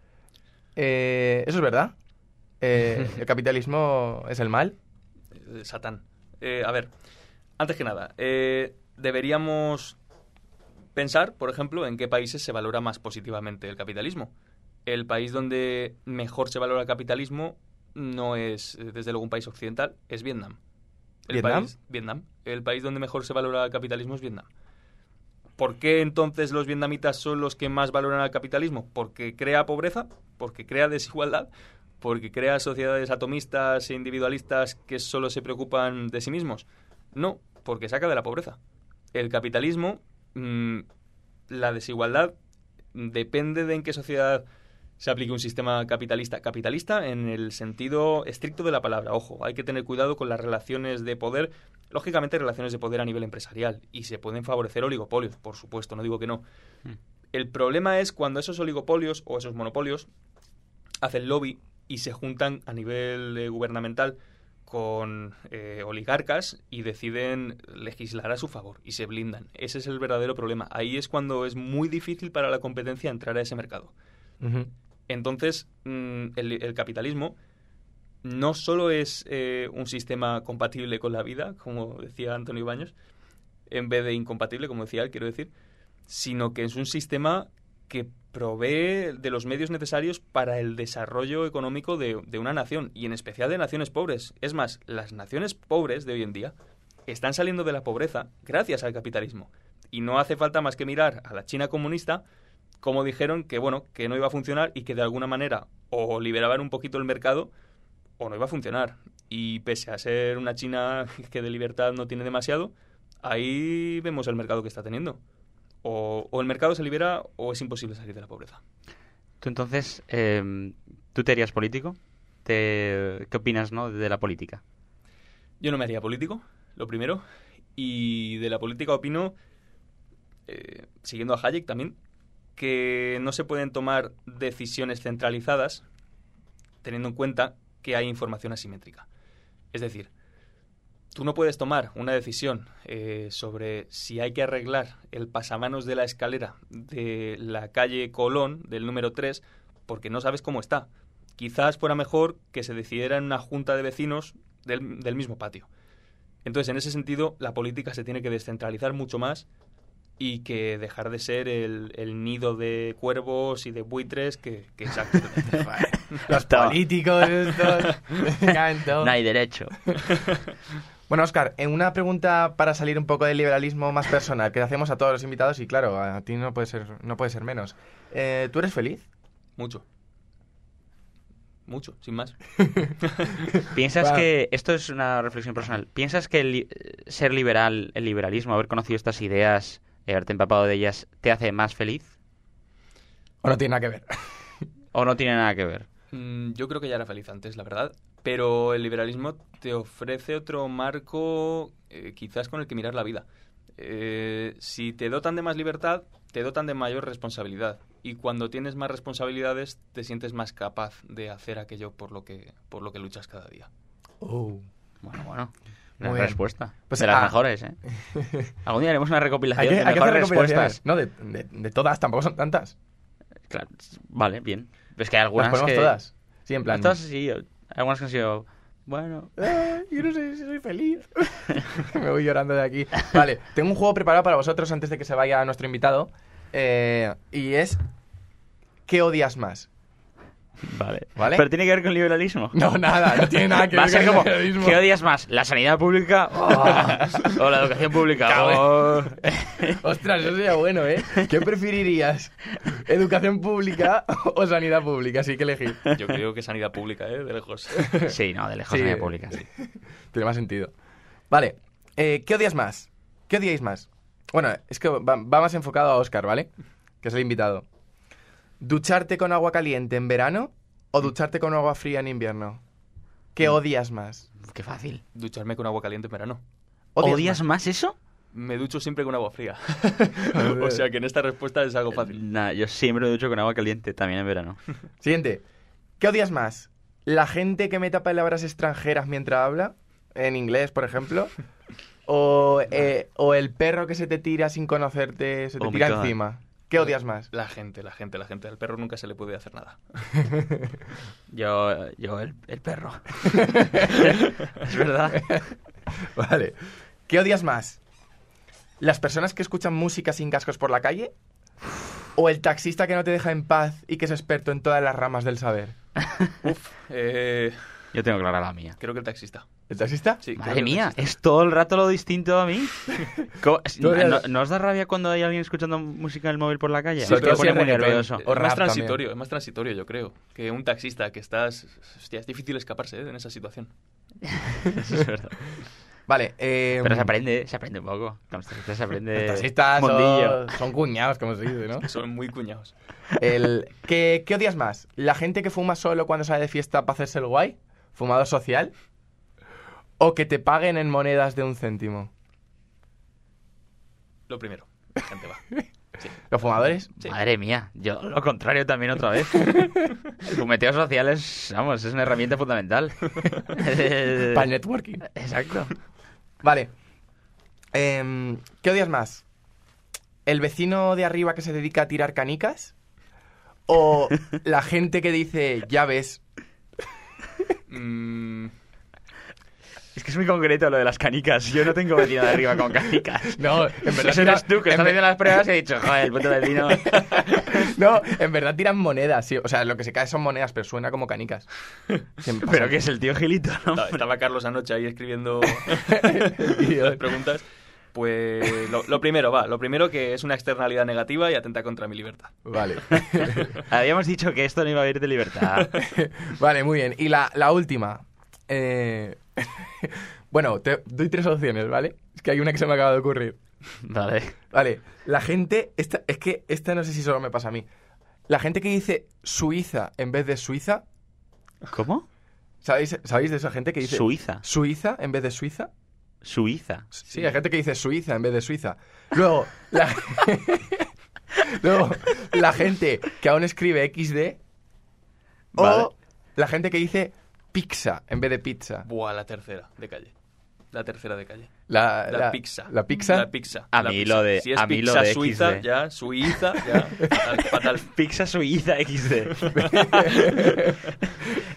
Eh, ¿Eso es verdad? Eh, ¿El capitalismo es el mal? Eh, Satán. Eh, a ver, antes que nada, eh, deberíamos pensar, por ejemplo, en qué países se valora más positivamente el capitalismo. El país donde mejor se valora el capitalismo no es, eh, desde luego, un país occidental, es Vietnam. El ¿Vietnam? País, Vietnam. El país donde mejor se valora el capitalismo es Vietnam. ¿Por qué entonces los vietnamitas son los que más valoran al capitalismo? ¿Porque crea pobreza? ¿Porque crea desigualdad? ¿Porque crea sociedades atomistas e individualistas que solo se preocupan de sí mismos? No, porque saca de la pobreza. El capitalismo, mmm, la desigualdad, depende de en qué sociedad se aplique un sistema capitalista. Capitalista en el sentido estricto de la palabra. Ojo, hay que tener cuidado con las relaciones de poder. Lógicamente, relaciones de poder a nivel empresarial. Y se pueden favorecer oligopolios, por supuesto, no digo que no. Mm. El problema es cuando esos oligopolios o esos monopolios hacen lobby y se juntan a nivel eh, gubernamental con eh, oligarcas y deciden legislar a su favor y se blindan. Ese es el verdadero problema. Ahí es cuando es muy difícil para la competencia entrar a ese mercado. Ujú. Entonces, mmm, el, el capitalismo no solo es eh, un sistema compatible con la vida, como decía Antonio Baños, en vez de incompatible, como decía él, quiero decir, sino que es un sistema que provee de los medios necesarios para el desarrollo económico de, de una nación, y en especial de naciones pobres. Es más, las naciones pobres de hoy en día están saliendo de la pobreza gracias al capitalismo. Y no hace falta más que mirar a la China comunista, como dijeron que, bueno, que no iba a funcionar y que de alguna manera o liberaban un poquito el mercado o no iba a funcionar. Y pese a ser una China que de libertad no tiene demasiado, ahí vemos el mercado que está teniendo. O, o el mercado se libera o es imposible salir de la pobreza. Tú entonces, eh, ¿tú te harías político? ¿Te, ¿Qué opinas, no, de la política? Yo no me haría político, lo primero. Y de la política opino, eh, siguiendo a Hayek también, que no se pueden tomar decisiones centralizadas teniendo en cuenta que hay información asimétrica. Es decir, tú no puedes tomar una decisión eh, sobre si hay que arreglar el pasamanos de la escalera de la calle Colón, del número tres, porque no sabes cómo está. Quizás fuera mejor que se decidiera en una junta de vecinos del, del mismo patio. Entonces, en ese sentido, la política se tiene que descentralizar mucho más y que dejar de ser el, el nido de cuervos y de buitres que, que exacto. Los políticos estos. me caen todo. No hay derecho. Bueno, Óscar, en una pregunta para salir un poco del liberalismo más personal, que hacemos a todos los invitados, y claro, a ti no puede ser, no puede ser menos. Eh, ¿Tú eres feliz? Mucho. Mucho, sin más. ¿Piensas Bueno. que, esto es una reflexión personal, ¿piensas que el li- ser liberal, el liberalismo, haber conocido estas ideas, y haberte empapado de ellas, te hace más feliz? ¿O no tiene nada que ver? ¿O no tiene nada que ver? Mm, Yo creo que ya era feliz antes, la verdad. Pero el liberalismo te ofrece otro marco eh, quizás con el que mirar la vida. Eh, si te dotan de más libertad, te dotan de mayor responsabilidad. Y cuando tienes más responsabilidades, te sientes más capaz de hacer aquello por lo que, por lo que luchas cada día. Oh. Bueno, bueno. Muy Una bien. respuesta. Pues, de las ah. mejores, ¿eh? Algún día haremos una recopilación Hay que, de hay que mejores hacer recopilaciones. respuestas. No, de, de- de todas, tampoco son tantas. Claro, vale, bien. Es que hay Las algunas ponemos que... todas. Sí, en plan. Todas sí, hay algunas que han sido... Bueno... "Ah, yo no sé si soy feliz. Me voy llorando de aquí. Vale, tengo un juego preparado para vosotros antes de que se vaya nuestro invitado. eh, y es... ¿Qué odias más? Vale. ¿Vale? Pero tiene que ver con liberalismo. No, nada, no tiene nada que Va a ver ser con el como, periodismo. ¿qué odias más? ¿La sanidad pública o, o la educación pública? Cago O- Ostras, eso sería bueno, ¿eh? ¿Qué preferirías? ¿Educación pública o sanidad pública? Así que elegir. Yo creo que sanidad pública, ¿eh? De lejos. Sí, no, de lejos Sí. sanidad pública. Sí. Tiene más sentido. Vale, eh, ¿qué odias más? ¿Qué odiáis más? Bueno, es que va, va más enfocado a Óscar, ¿vale? Que es el invitado. ¿Ducharte con agua caliente en verano o ducharte con agua fría en invierno? ¿Qué odias más? Qué fácil. Ducharme con agua caliente en verano. ¿Odias más eso? Me ducho siempre con agua fría. O sea que en esta respuesta es algo fácil. Nah, yo siempre me ducho con agua caliente, también en verano. Siguiente. ¿Qué odias más? ¿La gente que meta palabras extranjeras mientras habla? En inglés, por ejemplo. ¿O, eh, o el perro que se te tira sin conocerte, se te Oh my tira God. encima? ¿Qué odias más? La gente, la gente, la gente. Al perro nunca se le puede hacer nada. Yo, yo el, el perro. Es verdad. Vale. ¿Qué odias más? ¿Las personas que escuchan música sin cascos por la calle? ¿O el taxista que no te deja en paz y que es experto en todas las ramas del saber? Uf, eh, Yo tengo clara la mía. creo que el taxista. ¿El taxista? Sí, creo Madre que el mía, taxista. es todo el rato lo distinto a mí. ¿Cómo- Tú eres- ¿No, ¿No os da rabia cuando hay alguien escuchando música en el móvil por la calle? Sí, Me pero pone si es muy reggaetón. nervioso. O Es rap más también. transitorio, es más transitorio, yo creo. Que un taxista que estás... Hostia, es difícil escaparse, ¿eh? En esa situación. Eso es verdad. Vale. Eh, Pero se aprende, se aprende un poco. Con los taxistas se aprende Los taxistas mundillo. son, son cuñados, como se dice, ¿no? Son muy cuñados. El, ¿qué, ¿Qué odias más? ¿La gente que fuma solo cuando sale de fiesta para hacerse el guay? ¿Fumador social? ¿O que te paguen en monedas de un céntimo? Lo primero. La gente va. Sí. ¿Los fumadores? Sí. Madre mía, yo lo contrario también otra vez. El fumeteo social es, vamos, es una herramienta fundamental. Para el networking. Exacto. Vale. Em, ¿Qué odias más? ¿El vecino de arriba que se dedica a tirar canicas? ¿O la gente que dice, ya ves? Mm, Es que es muy concreto lo de las canicas. Yo no tengo vecino de arriba con canicas. No, en verdad Eso eres tira- tú que en estás ve- haciendo las pruebas y he dicho, joder, el puto vecino. No, en verdad tiran monedas, sí. O sea, lo que se cae son monedas, pero suena como canicas. Siempre pasa. Pero que es el tío Gilito, ¿no? estaba, estaba Carlos anoche ahí escribiendo las preguntas. Pues lo, lo primero, va. Lo primero que es una externalidad negativa y atenta contra mi libertad. Vale. Habíamos dicho que esto no iba a ir de libertad. Vale, muy bien. Y la, la última. Eh... bueno, te doy tres opciones, ¿vale? Es que hay una que se me acaba de ocurrir. Vale. Vale, la gente... Esta, es que esta no sé si solo me pasa a mí. La gente que dice Suiza en vez de Suiza. ¿Cómo? ¿Sabéis, ¿sabéis de esa gente que dice Suiza. Suiza en vez de Suiza? Suiza. Sí, hay gente que dice Suiza en vez de Suiza. Luego, la, Luego, la gente que aún escribe equis de. Vale. O la gente que dice pizza en vez de pizza. Buah, la tercera de calle. La tercera de calle. La, La, pizza. ¿La pizza? La pizza. A La mí pizza. lo de- Si es a mí lo pizza de suiza, equis de. ya. Suiza, ya. Fatal, fatal. Pizza Suiza equis de.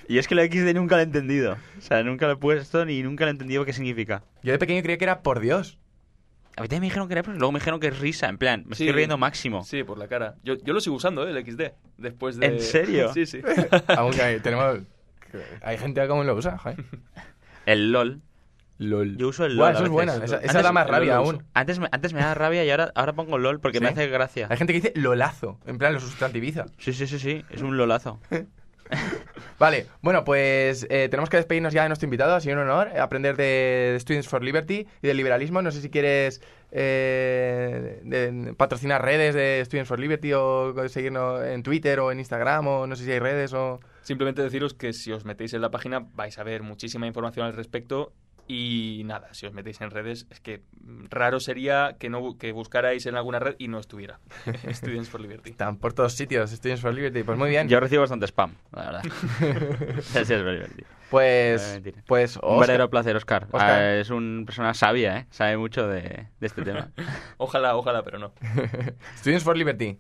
Y es que lo equis de nunca lo he entendido. O sea, nunca lo he puesto ni nunca lo he entendido qué significa. Yo de pequeño creía que era por Dios. A mí también me dijeron que era, pero luego me dijeron que es risa. En plan, me Sí. estoy riendo máximo. Sí, por la cara. Yo, yo lo sigo usando, ¿eh? El equis de. Después de... ¿En serio? Sí, sí. Aunque hay, tenemos... Hay gente que aún lo usa, joder. El LOL. LOL. Yo uso el Buah, LOL. eso a es buena. veces. Esa, esa Antes- da más el rabia LOL lo aún. uso. Antes me, antes me da rabia y ahora, ahora pongo LOL porque ¿Sí? me hace gracia. Hay gente que dice lolazo. En plan, lo sustantiviza. Sí, sí, sí, sí. Es un lolazo. Vale, bueno, pues eh, tenemos que despedirnos ya de nuestro invitado. Ha sido un honor aprender de, de Students for Liberty y del liberalismo. No sé si quieres eh, de- patrocinar redes de Students for Liberty o seguirnos en Twitter o en Instagram o no sé si hay redes o... Simplemente deciros que si os metéis en la página vais a ver muchísima información al respecto y nada, si os metéis en redes es que mm, raro sería que no que buscarais en alguna red y no estuviera Students for Liberty. Están por todos sitios, Students for Liberty. Pues muy bien. Yo recibo bastante spam, la verdad. Así es muy divertido. Pues, Eh, mentira. pues Un Óscar. verdadero placer, Oscar. Óscar. Ah, es una persona sabia, ¿eh? Sabe mucho de, de este tema. Ojalá, ojalá, pero no. Students for Liberty.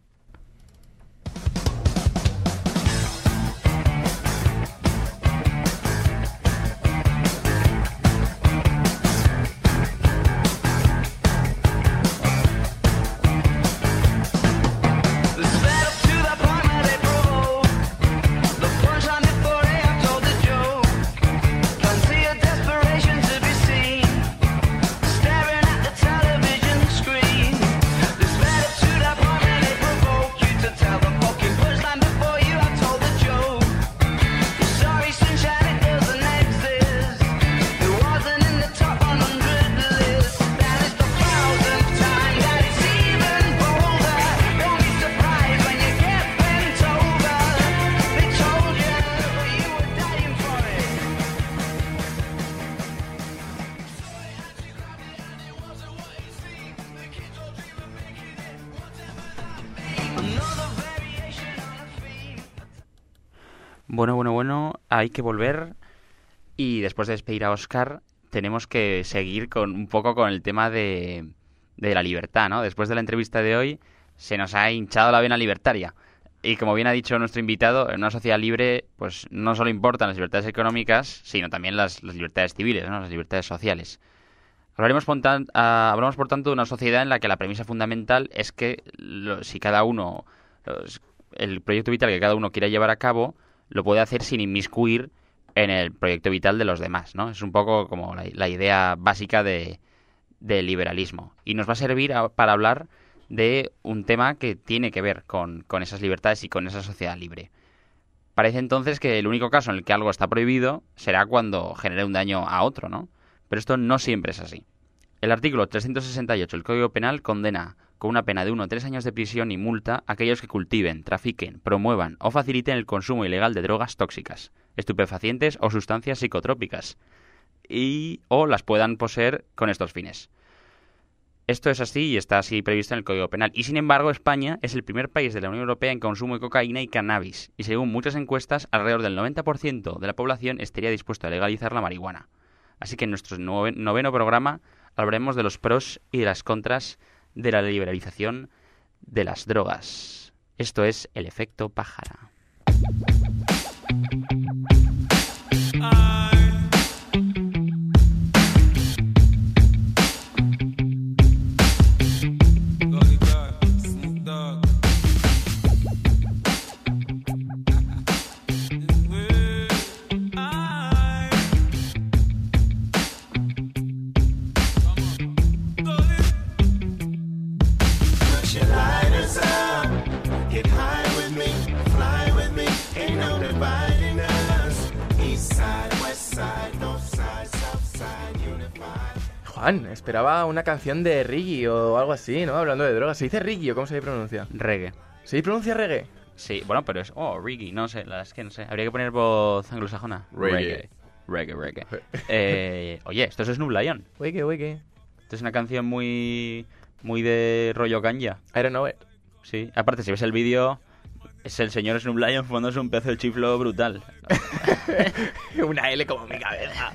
The sped up to the point where they broke. The punchline before they have told the joke. Plenty of desperation to be seen. Staring at the television screen. The sped up to the point where they provoke you to tell the fucking punchline before you have told the joke. Sorry, sunshine, it doesn't exist. It wasn't in the top one hundred list. That is the thousandth time that it's even bolder. Don't be surprised when you get bent over. They told you, but you were dying for it. Another variation on a theme. Bueno, bueno, bueno, hay que volver y después de despedir a Oscar tenemos que seguir con un poco con el tema de, de la libertad, ¿no? Después de la entrevista de hoy se nos ha hinchado la vena libertaria y como bien ha dicho nuestro invitado, en una sociedad libre pues no solo importan las libertades económicas, sino también las, las libertades civiles, ¿no? Las libertades sociales. Hablaremos por, tan- ah, hablamos, por tanto, de una sociedad en la que la premisa fundamental es que lo- si cada uno, los- el proyecto vital que cada uno quiera llevar a cabo, lo puede hacer sin inmiscuir en el proyecto vital de los demás, ¿no? Es un poco como la, la idea básica de, del liberalismo. Y nos va a servir a- para hablar de un tema que tiene que ver con, con esas libertades y con esa sociedad libre. Parece entonces que el único caso en el que algo está prohibido será cuando genere un daño a otro, ¿no? Pero esto no siempre es así. El artículo trescientos sesenta y ocho del Código Penal condena con una pena de uno a tres años de prisión y multa a aquellos que cultiven, trafiquen, promuevan o faciliten el consumo ilegal de drogas tóxicas, estupefacientes o sustancias psicotrópicas, y o las puedan poseer con estos fines. Esto es así y está así previsto en el Código Penal. Y sin embargo, España es el primer país de la Unión Europea en consumo de cocaína y cannabis. Y según muchas encuestas, alrededor del noventa por ciento de la población estaría dispuesto a legalizar la marihuana. Así que en nuestro nove- noveno programa hablaremos de los pros y de las contras de la liberalización de las drogas. Esto es el efecto pájara. Put your lighters up, get high with me, fly with me, ain't no dividing us. East side, west side, north side, south side, unified. Juan, esperaba una canción de reggae o algo así, ¿no? Hablando de drogas. ¿Se dice reggae o cómo se pronuncia? Reggae. ¿Se pronuncia reggae? Sí, bueno, pero es... Oh, reggae, no sé, la verdad es que no sé. Habría que poner voz anglosajona. Reggae. Reggae, reggae. Eh, oye, esto es Snoop Lion. Wiki, wiki. Esto es una canción muy... Muy de rollo ganja. I don't know it. Sí, aparte si ves el vídeo... Es el señor Snoop Lion fumándose un pedazo de chiflo brutal. Una L como mi cabeza.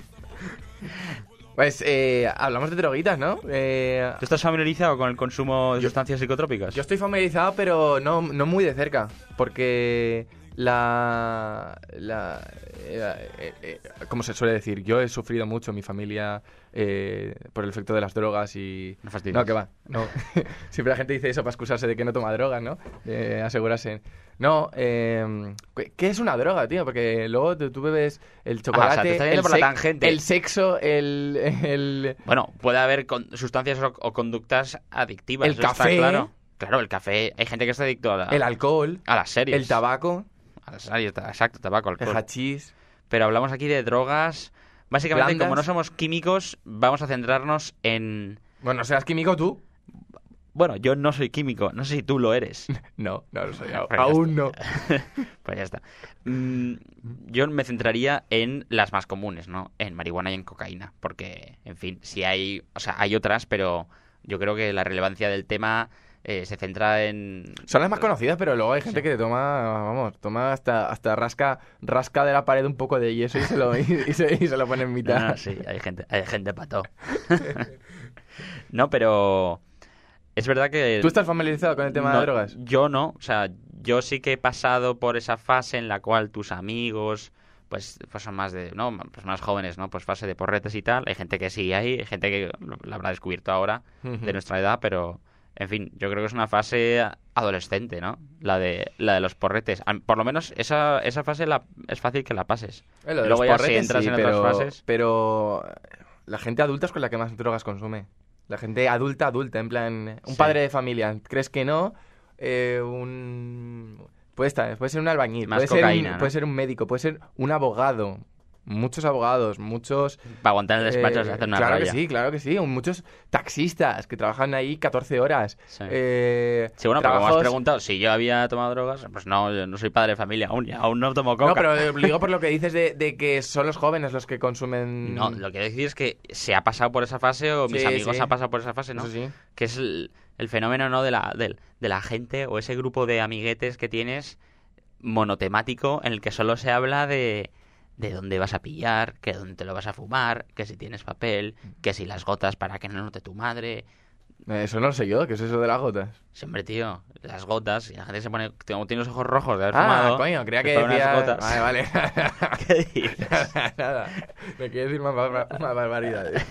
Pues eh, hablamos de droguitas, ¿no? Eh, ¿Tú estás familiarizado con el consumo de Yo- sustancias psicotrópicas? yo estoy familiarizado, pero no, no muy de cerca. Porque la, la eh, eh, eh, como se suele decir, yo he sufrido mucho en mi familia eh, por el efecto de las drogas y... No fastidies. No, que va. No. Siempre la gente dice eso para excusarse de que no toma drogas, ¿no? Eh, asegurarse. No, eh, ¿qué es una droga, tío? Porque luego tú, tú bebes el chocolate, Ah, o sea, te está yendo el, por la sec- tangente. el sexo, el... el Bueno, puede haber con- sustancias o, o conductas adictivas. El eso está café. claro. Claro, el café. Hay gente que está adicto a, la- el alcohol, a las series. el tabaco, A las series, exacto, tabaco, el alcohol. hachís... Pero hablamos aquí de drogas. Básicamente, Blandas. como no somos químicos, vamos a centrarnos en... Bueno, ¿seas químico tú? Bueno, yo no soy químico, no sé si tú lo eres. No, no lo soy. a- Pues ya Aún no. Pues ya está. Mm, yo me centraría en las más comunes, ¿no? En marihuana y en cocaína. Porque, en fin, si hay... O sea, hay otras, pero yo creo que la relevancia del tema eh, se centra en... Son las más conocidas, pero luego hay gente Sí. que toma, vamos, toma hasta, hasta rasca, rasca de la pared un poco de yeso y se lo, y, y se, y se lo pone en mitad. No, no, sí, hay gente, hay gente pato. No, pero... Es verdad que... ¿Tú estás familiarizado con el tema no, de drogas? Yo no, o sea, yo sí que he pasado por esa fase en la cual tus amigos, pues, pues son más de, no, pues más jóvenes, ¿no? Pues fase de porretes y tal. Hay gente que sigue ahí, hay gente que lo, lo habrá descubierto ahora de nuestra edad, pero, en fin, yo creo que es una fase adolescente, ¿no? La de, la de los porretes. Am- Por lo menos esa, esa fase la, es fácil que la pases. Eh, lo de Luego los ya si porretes, entras sí, en pero, otras fases... pero la gente adulta es con la que más drogas consume. La gente adulta, adulta, en plan, un Sí. padre de familia, ¿crees que no? Eh, un... Puede, estar, puede ser un albañil, Más puede, ser cocaína, un, ¿no? puede ser un médico, puede ser un abogado. Muchos abogados, muchos... Para aguantar el despacho eh, se hace una claro raya. que sí, claro que sí. Muchos taxistas que trabajan ahí catorce horas. Sí. Eh, Sí, bueno, pero como has trabajos- preguntado si yo había tomado drogas, pues no, yo no soy padre de familia aún, y aún no tomo coca. No, pero eh, digo por lo que dices de, de que son los jóvenes los que consumen... No, lo que quiero decir es que se ha pasado por esa fase o mis Sí, amigos sí. han pasado por esa fase, ¿no? Eso sí. Que es el, el fenómeno, ¿no? De la, del- de la gente o ese grupo de amiguetes que tienes monotemático en el que solo se habla de, de dónde vas a pillar, que dónde te lo vas a fumar, que si tienes papel, que si las gotas para que no note tu madre. Eh, Eso no lo sé yo, ¿qué es eso de las gotas? Siempre, tío, las gotas, y la gente se pone, tengo- tiene los ojos rojos de haber Ah, fumado. coño, creía se que pone unas decía... gotas. Vale, vale. ¿Qué dices? nada, nada. Me quiero decir más, barba- más barbaridades.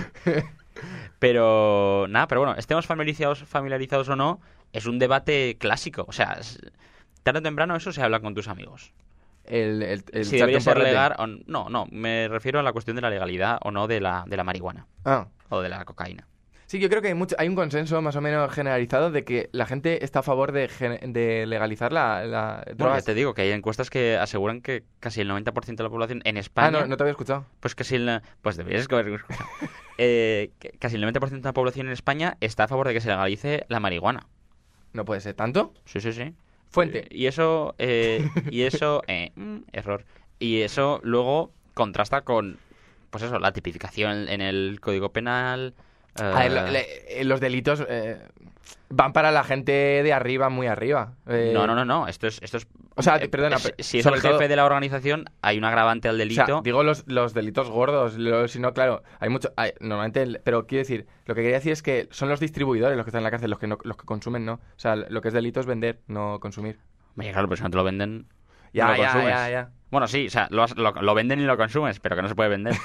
Pero, nada, pero bueno, estemos familiarizados, familiarizados o no, es un debate clásico. O sea, es- tarde o temprano eso se habla con tus amigos. El, el, el Si echarte debería un ser porrete. legal o no, no, me refiero a la cuestión de la legalidad o no de la, de la marihuana Ah. o de la cocaína. Sí, yo creo que hay, mucho, hay un consenso más o menos generalizado de que la gente está a favor de, gen- de legalizar la, la Bueno, ya drogas. te digo que hay encuestas que aseguran que casi el noventa por ciento de la población en Ah, España... no, no te había escuchado. Pues casi el... Pues deberías haber escuchado. Eh, que casi el noventa por ciento de la población en España está a favor de que se legalice la marihuana. No puede ser tanto. Sí, sí, sí. Fuente. Y eso, eh, y eso, eh, mm, error. Y eso luego contrasta con, pues eso, la tipificación en el Código Penal. eh, A ver, lo- le- eh, los delitos eh, van para la gente de arriba, muy arriba. Eh, No, no, no, no. Esto es, esto es. O sea, eh, perdona, es- pero si es sobre el jefe todo- de la organización, hay un agravante al O delito. sea, digo los, los delitos gordos, lo- si no, claro, hay mucho, hay- normalmente, el- pero quiero decir, lo que quería decir es que son los distribuidores los que están en la cárcel, los que no, los que consumen, no. O sea, lo que es delito es vender, no consumir. Oye, claro, pero si no te lo venden, Ya, no lo ya, consumes. ya, ya. Bueno, sí, o sea, lo, has- lo- lo venden y lo consumes, pero que no se puede vender.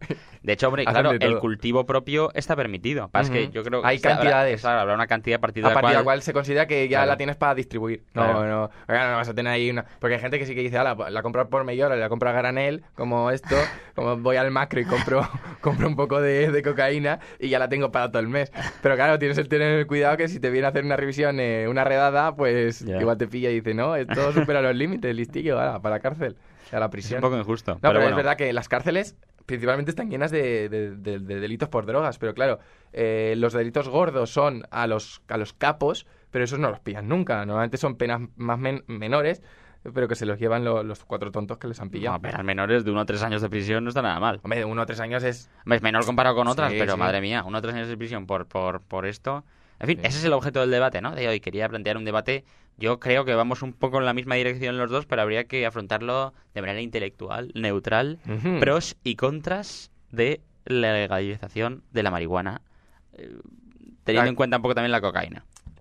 De hecho, hombre, Hacen claro, de todo. el cultivo propio está permitido. Pasa Ujú. que yo creo que Hay o sea, habrá- cantidades. claro, habrá una cantidad a partir de A la partir de la cual... cual se considera que ya Claro. la tienes para distribuir. No, Claro. no, claro, no vas a tener ahí una... Porque hay gente que sí que dice, "Ala, la compro por mayor, la compro a granel, como esto, como voy al macro y compro, compro un poco de, de cocaína y ya la tengo para todo el mes. Pero claro, tienes que tener cuidado que si te viene a hacer una revisión, eh, una redada, pues Ya. igual te pilla y dice, no, esto supera los límites, listillo, ala, para la cárcel, a la Es prisión. un poco injusto. No, pero, pero, bueno, es verdad que las cárceles principalmente están llenas de, de- de- de delitos por drogas, pero claro, eh, los delitos gordos son a los, a los capos, pero esos no los pillan nunca. Normalmente son penas más men- menores, pero que se los llevan lo- los cuatro tontos que les han pillado. no, penas menores de uno a tres años de prisión no está nada mal. Hombre, de uno a tres años es... Hombre, es menor comparado con otras, Sí, pero sí. madre mía, uno a tres años de prisión por, por, por esto... En fin, Sí. ese es el objeto del debate, ¿no? De hoy quería plantear un debate. Yo creo que vamos un poco en la misma dirección los dos, pero habría que afrontarlo de manera intelectual, neutral, Ujú. pros y contras de la legalización de la marihuana, eh, teniendo La- en cuenta un poco también la cocaína.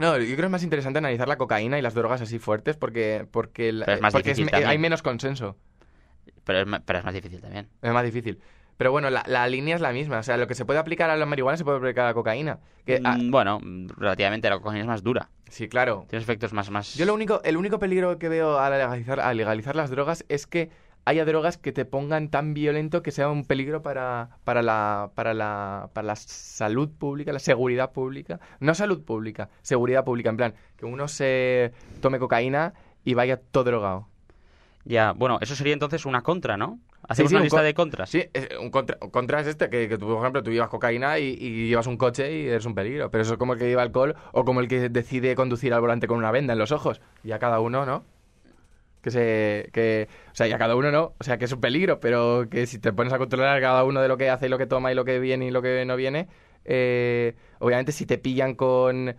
No, yo creo que es más interesante analizar la cocaína y las drogas así fuertes porque, porque, la- Pero es más porque difícil me- también. hay menos consenso. Pero es, ma- pero es más difícil también. Es más difícil. Pero bueno, la, la línea es la misma. O sea, lo que se puede aplicar a la marihuana se puede aplicar a la cocaína. Que, ah, Mm, Bueno, mm, relativamente la cocaína es más dura. sí, claro. Tienes efectos más... más... Yo lo único, el único peligro que veo al legalizar, al legalizar las drogas es que haya drogas que te pongan tan violento que sea un peligro para, para, la, para, la, para la salud pública, la seguridad pública. No salud pública, seguridad pública. En plan, que uno se tome cocaína y vaya todo drogado. Ya, bueno, eso sería entonces una contra, ¿no? Hacemos sí, una un lista co- de contras. Sí, es- un contra, un contra es este, que, que tú, por ejemplo, tú llevas cocaína y, y llevas un coche y eres un peligro. Pero eso es como el que lleva alcohol o como el que decide conducir al volante con una venda en los ojos. Y a cada uno, ¿no? Que se... Que, o sea, y a cada uno no. O sea, que es un peligro, pero que si te pones a controlar a cada uno de lo que hace y lo que toma y lo que viene y lo que no viene, eh, obviamente si te pillan con...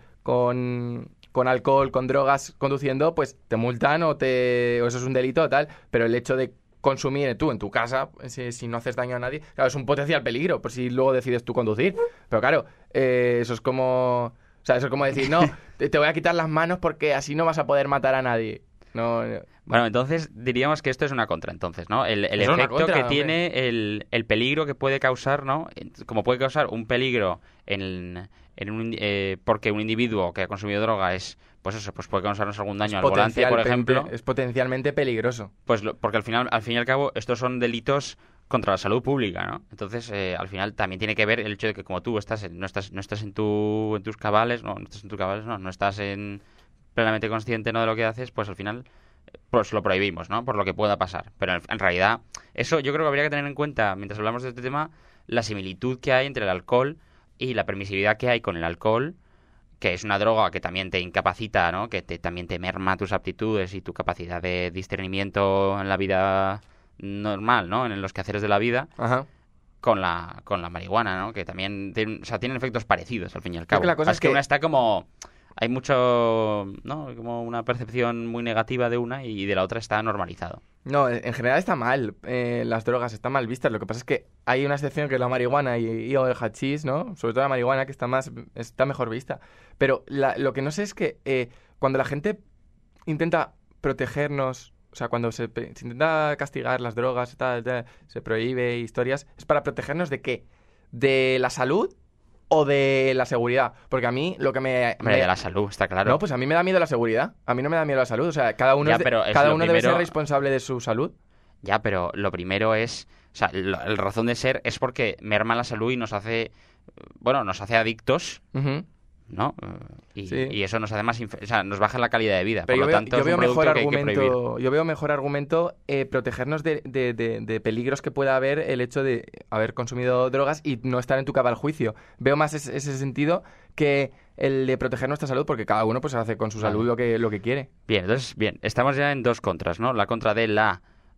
con con alcohol, con drogas conduciendo, pues te multan o te o eso es un delito o tal, pero el hecho de consumir tú en tu casa, si, si no haces daño a nadie, claro, es un potencial peligro, por si luego decides tú conducir. Pero claro, eh, eso es como... O sea, eso es como decir, no, te, te voy a quitar las manos porque así no vas a poder matar a nadie. No, no. Bueno, entonces diríamos que esto es una contra, entonces, ¿no? El, el Es una efecto contra, que hombre. tiene, el, el peligro que puede causar, ¿no? Como puede causar un peligro en, en un, eh, porque un individuo que ha consumido droga es, pues eso, pues puede causarnos algún daño al volante, por Potencialmente- ejemplo. Es potencialmente peligroso. Pues lo- porque al final, al fin y al cabo, estos son delitos contra la salud pública, ¿no? Entonces, eh, al final también tiene que ver el hecho de que como tú estás en- no estás no estás en tu en tus cabales, no, no estás en tus cabales, no, no estás en plenamente consciente, ¿no?, de lo que haces, pues al final eh, pues lo prohibimos, ¿no? Por lo que pueda pasar. Pero en, en realidad, eso yo creo que habría que tener en cuenta mientras hablamos de este tema la similitud que hay entre el alcohol y la permisividad que hay con el alcohol, que es una droga que también te incapacita, ¿no? Que te, también te merma tus aptitudes y tu capacidad de discernimiento en la vida normal, ¿no? En los quehaceres de la vida, Ajá. con la, con la marihuana, ¿no? Que también tienen, o sea, tienen efectos parecidos, al fin y al Creo cabo. que la cosa es es que que- una está como... Hay mucho, ¿no? Como una percepción muy negativa de una y de la otra está normalizado. No, en en general está mal. eh, las drogas están mal vistas. Lo que pasa es que hay una excepción que es la marihuana y, y o el hachís, ¿no? Sobre todo la marihuana, que está más está mejor vista. Pero la- lo que no sé es que eh, cuando la gente intenta protegernos, o sea, cuando se, pe- se intenta castigar las drogas, tal, tal, se prohíbe historias, ¿es para protegernos de qué? ¿De la salud o de la seguridad? Porque a mí lo que me... Hombre, me- de la salud, está claro. No, pues a mí me da miedo la seguridad. A mí no me da miedo la salud. O sea, cada uno, Ya, es de- pero es cada lo uno debe ser primero- responsable de su salud. Ya, pero lo primero es... O sea, lo- el razón de ser es porque merma la salud y nos hace... Bueno, nos hace adictos, Ujú. ¿no? Eh, Y, Sí. y eso nos hace más... infe- O sea, nos baja la calidad de vida. Pero Por yo lo veo, tanto, yo es veo un mejor producto que hay que prohibir. argumento, yo veo mejor argumento eh, protegernos de, de- de- de peligros que pueda haber el hecho de haber consumido drogas y no estar en tu cabal juicio. Veo más ese, ese sentido que el de proteger nuestra salud, porque cada uno pues hace con su Vale. salud lo que, lo que quiere. Bien, entonces, bien. Estamos ya en dos contras, ¿no? La contra de la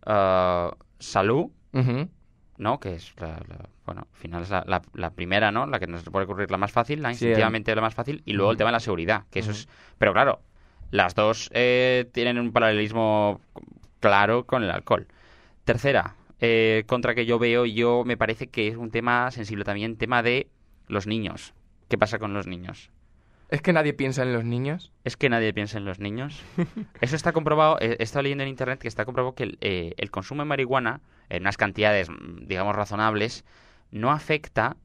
eh, salud, Ujú. ¿no? Que es la, la- bueno, al final es la, la- la primera, ¿no? La que nos puede ocurrir la más fácil, la Sí, instintivamente la más fácil, y luego el Ujú. tema de la seguridad, que eso es... Pero claro, las dos eh, tienen un paralelismo claro con el alcohol. Tercera, eh, contra que yo veo, yo me parece que es un tema sensible también, tema de los niños. ¿Qué pasa con los niños? Es que nadie piensa en los niños. Es que nadie piensa en los niños. Eso está comprobado, he he estado leyendo en internet que está comprobado que el, eh, el consumo de marihuana, en unas cantidades, mm, digamos, razonables, no afecta,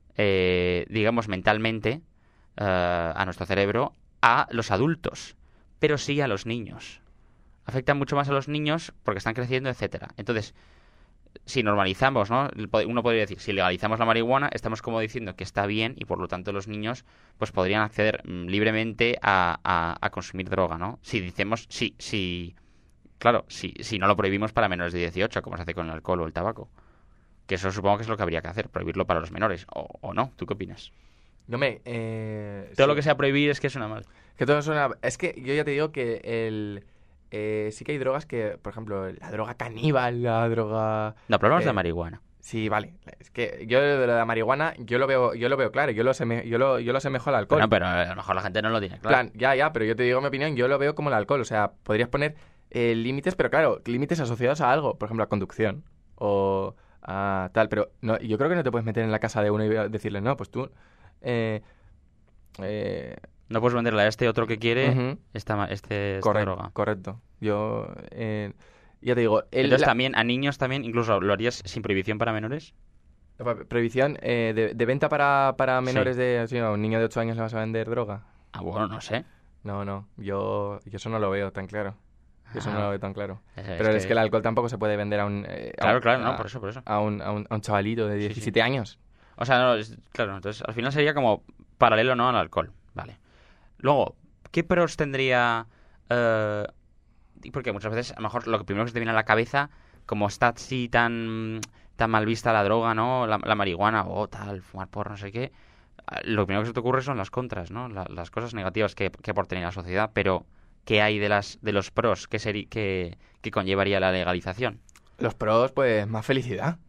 eh, digamos, mentalmente eh, a nuestro cerebro a los adultos, pero sí a los niños. Afecta mucho más a los niños porque están creciendo, etcétera. Entonces, si normalizamos, ¿no? Uno podría decir, si legalizamos la marihuana, estamos como diciendo que está bien y por lo tanto los niños pues podrían acceder mm, libremente a, a- a consumir droga, ¿no? Si decimos, sí, sí, claro, si, si no lo prohibimos para menores de dieciocho, como se hace con el alcohol o el tabaco. Que eso supongo que es lo que habría que hacer, prohibirlo para los menores, o, o no. ¿Tú qué opinas? No me... eh, Todo sí. lo que sea prohibir es que suena mal. Que todo suena... Es que yo ya te digo que el... eh, sí que hay drogas que, por ejemplo, la droga caníbal, la droga... No, pero hablamos de Eh, marihuana. Sí, vale. Es que yo de la marihuana, yo lo veo, yo lo veo claro, yo lo aseme- yo lo, yo lo asemejo al alcohol. Bueno, pero a lo mejor la gente no lo tiene claro. plan, ya, ya, pero yo te digo mi opinión, yo lo veo como el alcohol. O sea, podrías poner eh, límites, pero claro, límites asociados a algo, por ejemplo, a conducción o a tal. Pero no, yo creo que no te puedes meter en la casa de uno y decirle, no, pues tú, eh, eh, No puedes venderle a este otro que quiere Ujú. esta, ma- este, esta Correcto, droga. correcto. Yo, eh, ya te digo, el- Entonces la- también a niños también, incluso lo harías sin prohibición para menores. la prohibición eh, de, de venta para, para menores de... Sí, a un niño de ocho años le vas a vender droga. Ah, bueno, no sé. No, no, yo, yo eso no lo veo tan claro. Yo eso no Ah. lo veo tan claro. Es- Pero es es que- que el alcohol tampoco se puede vender a un... eh, a Claro, un- claro, no, a- por eso, por eso. A un, a un, a un chavalito de Sí, sí. diecisiete años. O sea, no, es- claro, entonces al final sería como paralelo, ¿no? Al alcohol. Vale. Luego, ¿qué pros tendría? eh, y porque muchas veces, a lo mejor, lo que primero que se te viene a la cabeza, como está así tan, tan mal vista la droga, ¿no? La, la marihuana o tal, fumar porro, no sé qué. eh, Lo primero que se te ocurre son las contras, ¿no? La- las cosas negativas que, que aporta en la sociedad. Pero, ¿qué hay de las de los pros que, seri- que, que conllevaría la legalización? Los pros, pues, más felicidad.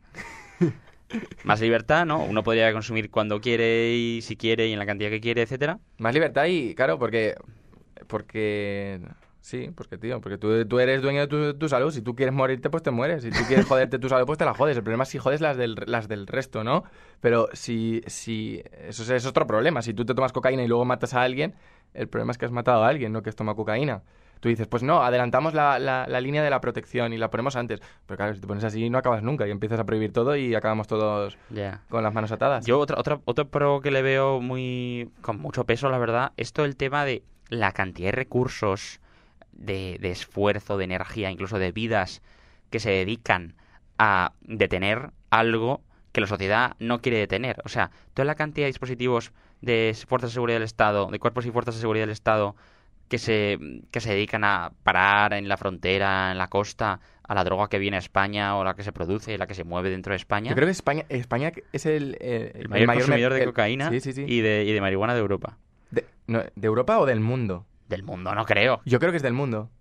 Más libertad, ¿no? Uno podría consumir cuando quiere y si quiere y en la cantidad que quiere, etcétera. Más libertad y, claro, porque... Porque... Sí, porque, tío, porque tú, tú eres dueño de tu, tu salud. Si tú quieres morirte, pues te mueres. Si tú quieres joderte tu salud, pues te la jodes. El problema es si jodes las del, las del resto, ¿no? Pero si... si eso es, es otro problema. Si tú te tomas cocaína y luego matas a alguien, el problema es que has matado a alguien, no que has tomado cocaína. Tú dices, pues no, adelantamos la, la, la línea de la protección y la ponemos antes. Pero claro, si te pones así no acabas nunca y empiezas a prohibir todo y acabamos todos Ya. con las manos atadas. Yo otra, otra, otro pro que le veo muy con mucho peso, la verdad, es todo el tema de la cantidad de recursos, de, de esfuerzo, de energía, incluso de vidas que se dedican a detener algo que la sociedad no quiere detener. O sea, toda la cantidad de dispositivos de fuerzas de seguridad del Estado, de cuerpos y fuerzas de seguridad del Estado que se, que se dedican a parar en la frontera, en la costa, a la droga que viene a España o la que se produce, la que se mueve dentro de España. Yo creo que España, España es el, eh, El mayor, consumidor mer- de el- cocaína sí, sí, sí. Y, de, y de marihuana de Europa. De, no, ¿de Europa o del mundo? Del mundo, no creo. Yo creo que es del mundo.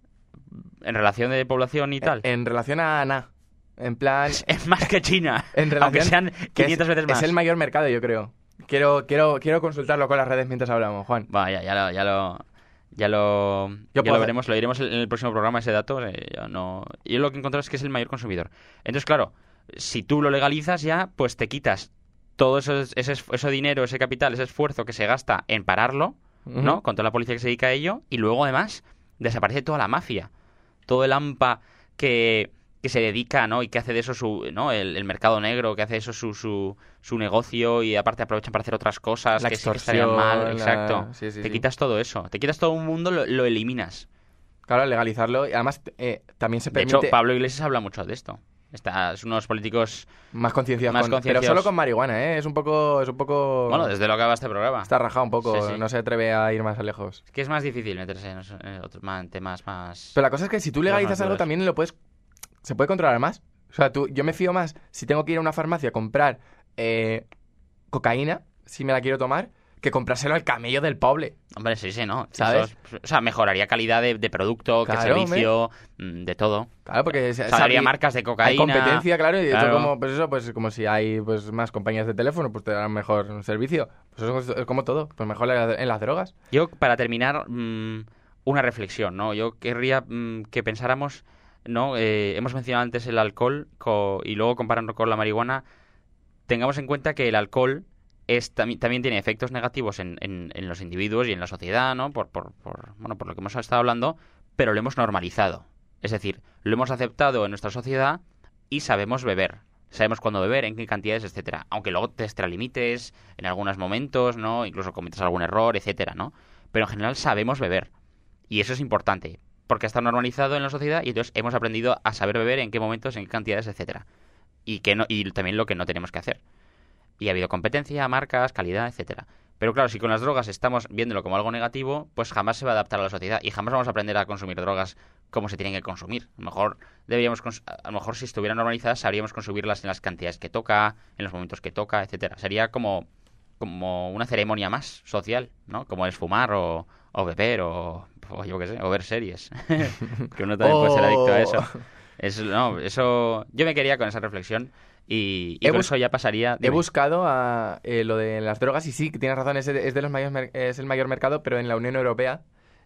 En relación de población y tal. En, en relación a Ana. En plan... Es más que China. En relación, aunque sean que quinientas es, veces más. Es el mayor mercado, yo creo. Quiero, quiero, quiero consultarlo con las redes mientras hablamos, Juan. Vaya, ya lo... Ya lo... Ya lo, Yo ya puedo lo hacer- veremos, lo diremos en el próximo programa, ese dato. eh, yo, no... yo lo que he encontrado es que es el mayor consumidor. Entonces, claro, si tú lo legalizas ya, pues te quitas todo eso, ese, ese dinero, ese capital, ese esfuerzo que se gasta en pararlo, ¿no? Ujú. Con toda la policía que se dedica a ello. Y luego, además, desaparece toda la mafia. Todo el AMPA que, que se dedica, ¿no? Y que hace de eso su... ¿no? El, el mercado negro, que hace de eso su, su, su negocio y aparte aprovechan para hacer otras cosas La que sí que estarían extorsión, mal. la- Exacto. sí, sí, te sí. quitas todo eso. Te quitas todo un mundo, lo, lo eliminas. Claro, legalizarlo. Y además, eh, también se De permite hecho, Pablo Iglesias habla mucho de esto. Está, es uno de los políticos... más conciencia. más con- Pero concienciados. solo con marihuana, ¿eh? Es un poco... Es un poco... Bueno, desde lo que va este programa. Está rajado un poco. Sí, sí. No se atreve a ir más lejos. Es que es más difícil meterse en, esos- en otros más- temas más... Pero la cosa es que si tú Pero legalizas no, algo, dudas. también lo puedes... Se puede controlar más. O sea, tú, yo me fío más si tengo que ir a una farmacia a comprar eh, cocaína, si me la quiero tomar, que comprárselo al camello del pobre. Hombre, sí, sí, ¿no? ¿Sabes? Eso es- o sea, mejoraría calidad de, de producto, que Claro, servicio, mm, de todo. Claro, porque... se- O sea, habría sabi- marcas de Hay cocaína. competencia, claro, y de hecho Claro. como, pues eso, pues como si hay pues más compañías de teléfono, pues te darán mejor servicio. Pues eso es, es como todo, pues mejor en la- en las drogas. Yo, para terminar, mm, una reflexión, ¿no? Yo querría mm, que pensáramos, ¿no? Eh, hemos mencionado antes el alcohol co- y luego comparando con la marihuana, tengamos en cuenta que el alcohol es, tami- también tiene efectos negativos en, en- en los individuos y en la sociedad, ¿no? Por, por, por, bueno, por lo que hemos estado hablando, pero lo hemos normalizado. Es decir, lo hemos aceptado en nuestra sociedad y sabemos beber. Sabemos cuándo beber, en qué cantidades, etcétera. Aunque luego te extralimites en algunos momentos, ¿no? Incluso cometas algún error, etcétera, ¿no? Pero en general sabemos beber. Y eso es importante, porque está normalizado en la sociedad y entonces hemos aprendido a saber beber en qué momentos, en qué cantidades, etcétera. Y que no, y también lo que no tenemos que hacer. Y ha habido competencia, marcas, calidad, etcétera. Pero claro, si con las drogas estamos viéndolo como algo negativo, pues jamás se va a adaptar a la sociedad y jamás vamos a aprender a consumir drogas como se tienen que consumir. A lo mejor deberíamos, cons- a lo mejor si estuvieran normalizadas sabríamos consumirlas en las cantidades que toca, en los momentos que toca, etcétera. Sería como, como una ceremonia más social, ¿no? Como es fumar o, o beber o, o yo qué sé, o ver series. Que uno también puede ser adicto a eso. Oh. Es, no, eso yo me quería con esa reflexión y, y He con bus- eso ya pasaría. He dime. buscado a, eh, lo de las drogas y sí, que tienes razón, es, de- es de los mayores mer- es el mayor mercado, pero en la Unión Europea.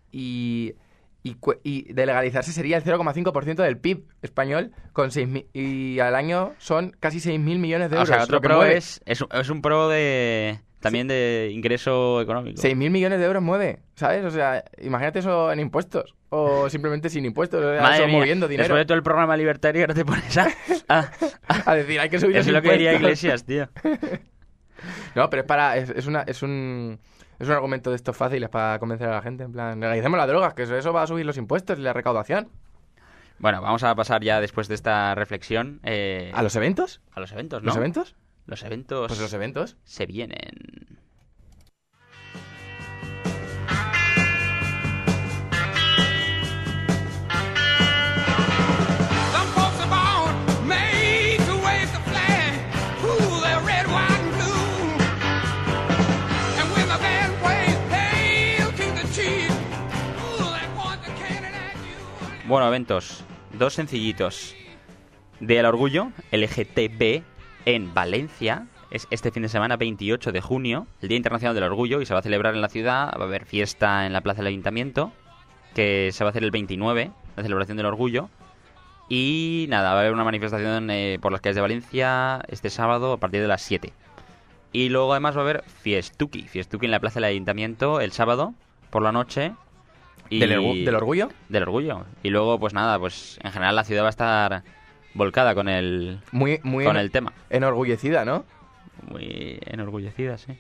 Y, y, cu- y de legalizarse sería el cero coma cinco por ciento del P I B español con seis mil, y al año son casi seis mil millones de O euros. sea, otro lo que pro mueve. es, es, un- es un pro de también de ingreso económico. seis mil millones de euros mueve, ¿sabes? O sea, imagínate eso en impuestos. O simplemente sin impuestos. O sea, Madre eso mía, moviendo dinero. después de todo el programa libertario, ¿no te pones a...? a, A decir, hay que subir Eso los es lo que diría impuestos. Iglesias, tío. No, pero es para... Es, es, una, es un... Es un argumento de estos fáciles para convencer a la gente. En plan, legalicemos las drogas, que eso, eso va a subir los impuestos y la recaudación. Bueno, vamos a pasar ya después de esta reflexión... eh, ¿A los eventos? a los eventos, ¿no? ¿Los eventos? Los eventos Pues los eventos. se vienen. Some folks are born made to wave the flag. Ooh, they're red, white, and blue. And when the band plays Hail to the Chief, ooh, they point the cannon at you. Bueno, eventos. Dos sencillitos. Día del Orgullo, L G T B, en Valencia. Es este fin de semana, veintiocho de junio, el Día Internacional del Orgullo, y se va a celebrar en la ciudad. Va a haber fiesta en la Plaza del Ayuntamiento, que se va a hacer el veintinueve, la celebración del Orgullo. Y nada, va a haber una manifestación eh, por las calles de Valencia este sábado a partir de las siete. Y luego además va a haber Fiestuki, Fiestuki en la Plaza del Ayuntamiento el sábado por la noche. Y... ¿Del, orgu- ¿Del orgullo? Del Orgullo. Y luego, pues nada, pues en general la ciudad va a estar volcada con el, Muy, muy con en- el tema. enorgullecida, ¿no? Muy enorgullecida, sí.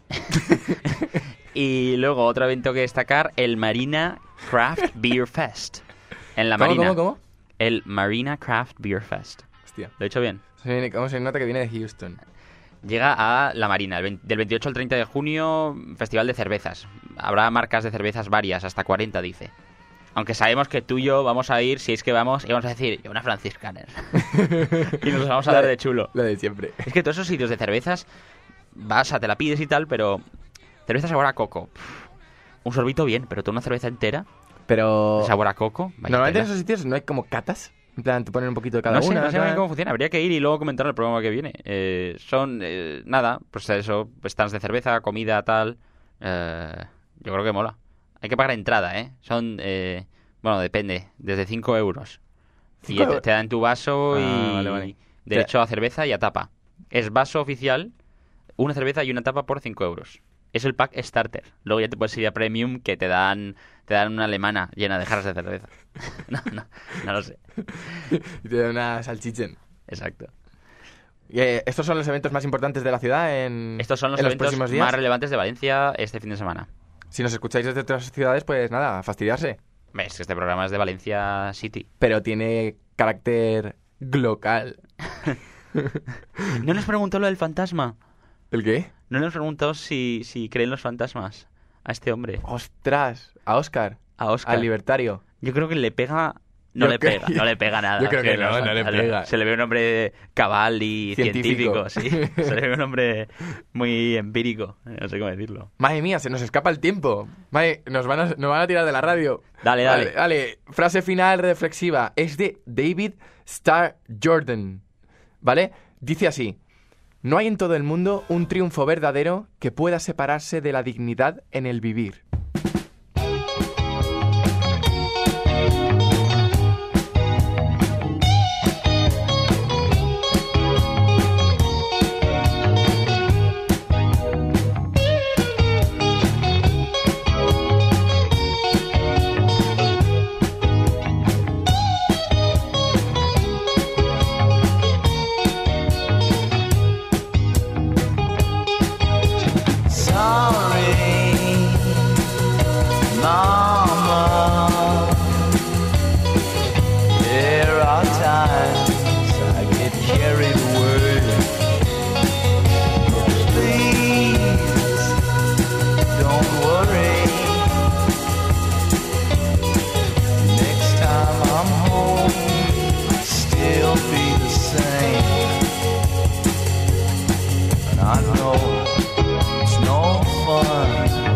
Y luego otro evento que destacar, el Marina Craft Beer Fest. En la ¿Cómo, Marina. cómo, cómo? El Marina Craft Beer Fest. Hostia. ¿Lo he dicho bien? Se viene- ¿Cómo se nota que viene de Houston? Llega a la Marina, el veinte del veintiocho al treinta de junio, festival de cervezas. Habrá marcas de cervezas varias, hasta cuarenta, dice. Aunque sabemos que tú y yo vamos a ir, si es que vamos, y vamos a decir, yo una franciscaner. Y nos vamos a dar de chulo. Lo de siempre. Es que todos esos sitios de cervezas, vas a te la pides y tal, pero cerveza sabor a coco. Pff, un sorbito bien, pero tú una cerveza entera, Pero... sabor a coco. vaya Normalmente en tela. esos sitios no hay como catas. En plan, te ponen un poquito de cada No sé, una. no sé muy bien tal. cómo funciona. Habría que ir y luego comentar el programa que viene. Eh, son, eh, nada, pues eso, stands de cerveza, comida, tal. Eh, yo creo que mola. Hay que pagar entrada, ¿eh? Son, eh, bueno, depende, desde cinco euros. Y ¿Cinco te, euros? te dan tu vaso Ah, y vale, vale. derecho a cerveza y a tapa. Es vaso oficial, una cerveza y una tapa por cinco euros. Es el pack starter. Luego ya te puedes ir a premium, que te dan te dan una alemana llena de jarras de cerveza. No, no, no lo sé. Y te dan una salchichen. Exacto. Y, eh, ¿Estos son los eventos más importantes de la ciudad en, Estos son los en los eventos próximos días? más relevantes de Valencia este fin de semana. Si nos escucháis desde otras ciudades, pues nada, a fastidiarse. Ves que este programa es de Valencia City. Pero tiene carácter local. ¿No les preguntó lo del fantasma? ¿El qué? ¿No les preguntó si, si creen los fantasmas a este hombre? ¡Ostras! A Óscar. A Óscar. Al libertario. Yo creo que le pega... No Yo le creo- pega, no le pega nada. Yo creo que no, los no le fantasmas- pega. Se le ve un hombre cabal y Científico. científico, sí. Se le ve un hombre muy empírico, no sé cómo decirlo. Madre mía, se nos escapa el tiempo. Madre, nos van a, nos van a tirar de la radio. Dale, dale. Vale, vale. Frase final reflexiva. Es de David Starr Jordan. ¿Vale? Dice así. No hay en todo el mundo un triunfo verdadero que pueda separarse de la dignidad en el vivir. Sorry, Mama. There are times I get carried away. Please don't worry. Next time I'm home, I'll still be the same. And I know it's no fun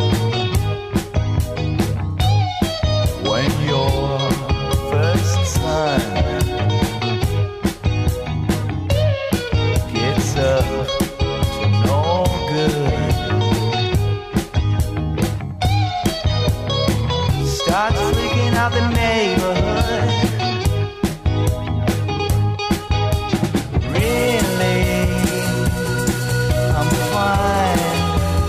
when your first son gets up to no good, starts freaking out the neighborhood. Really, I'm fine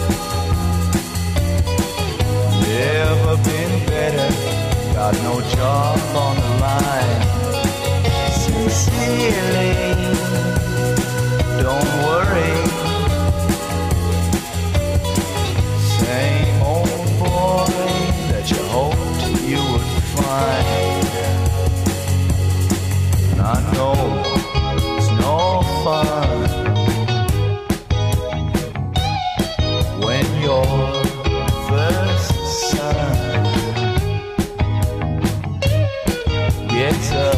know it's no fun when your first son gets up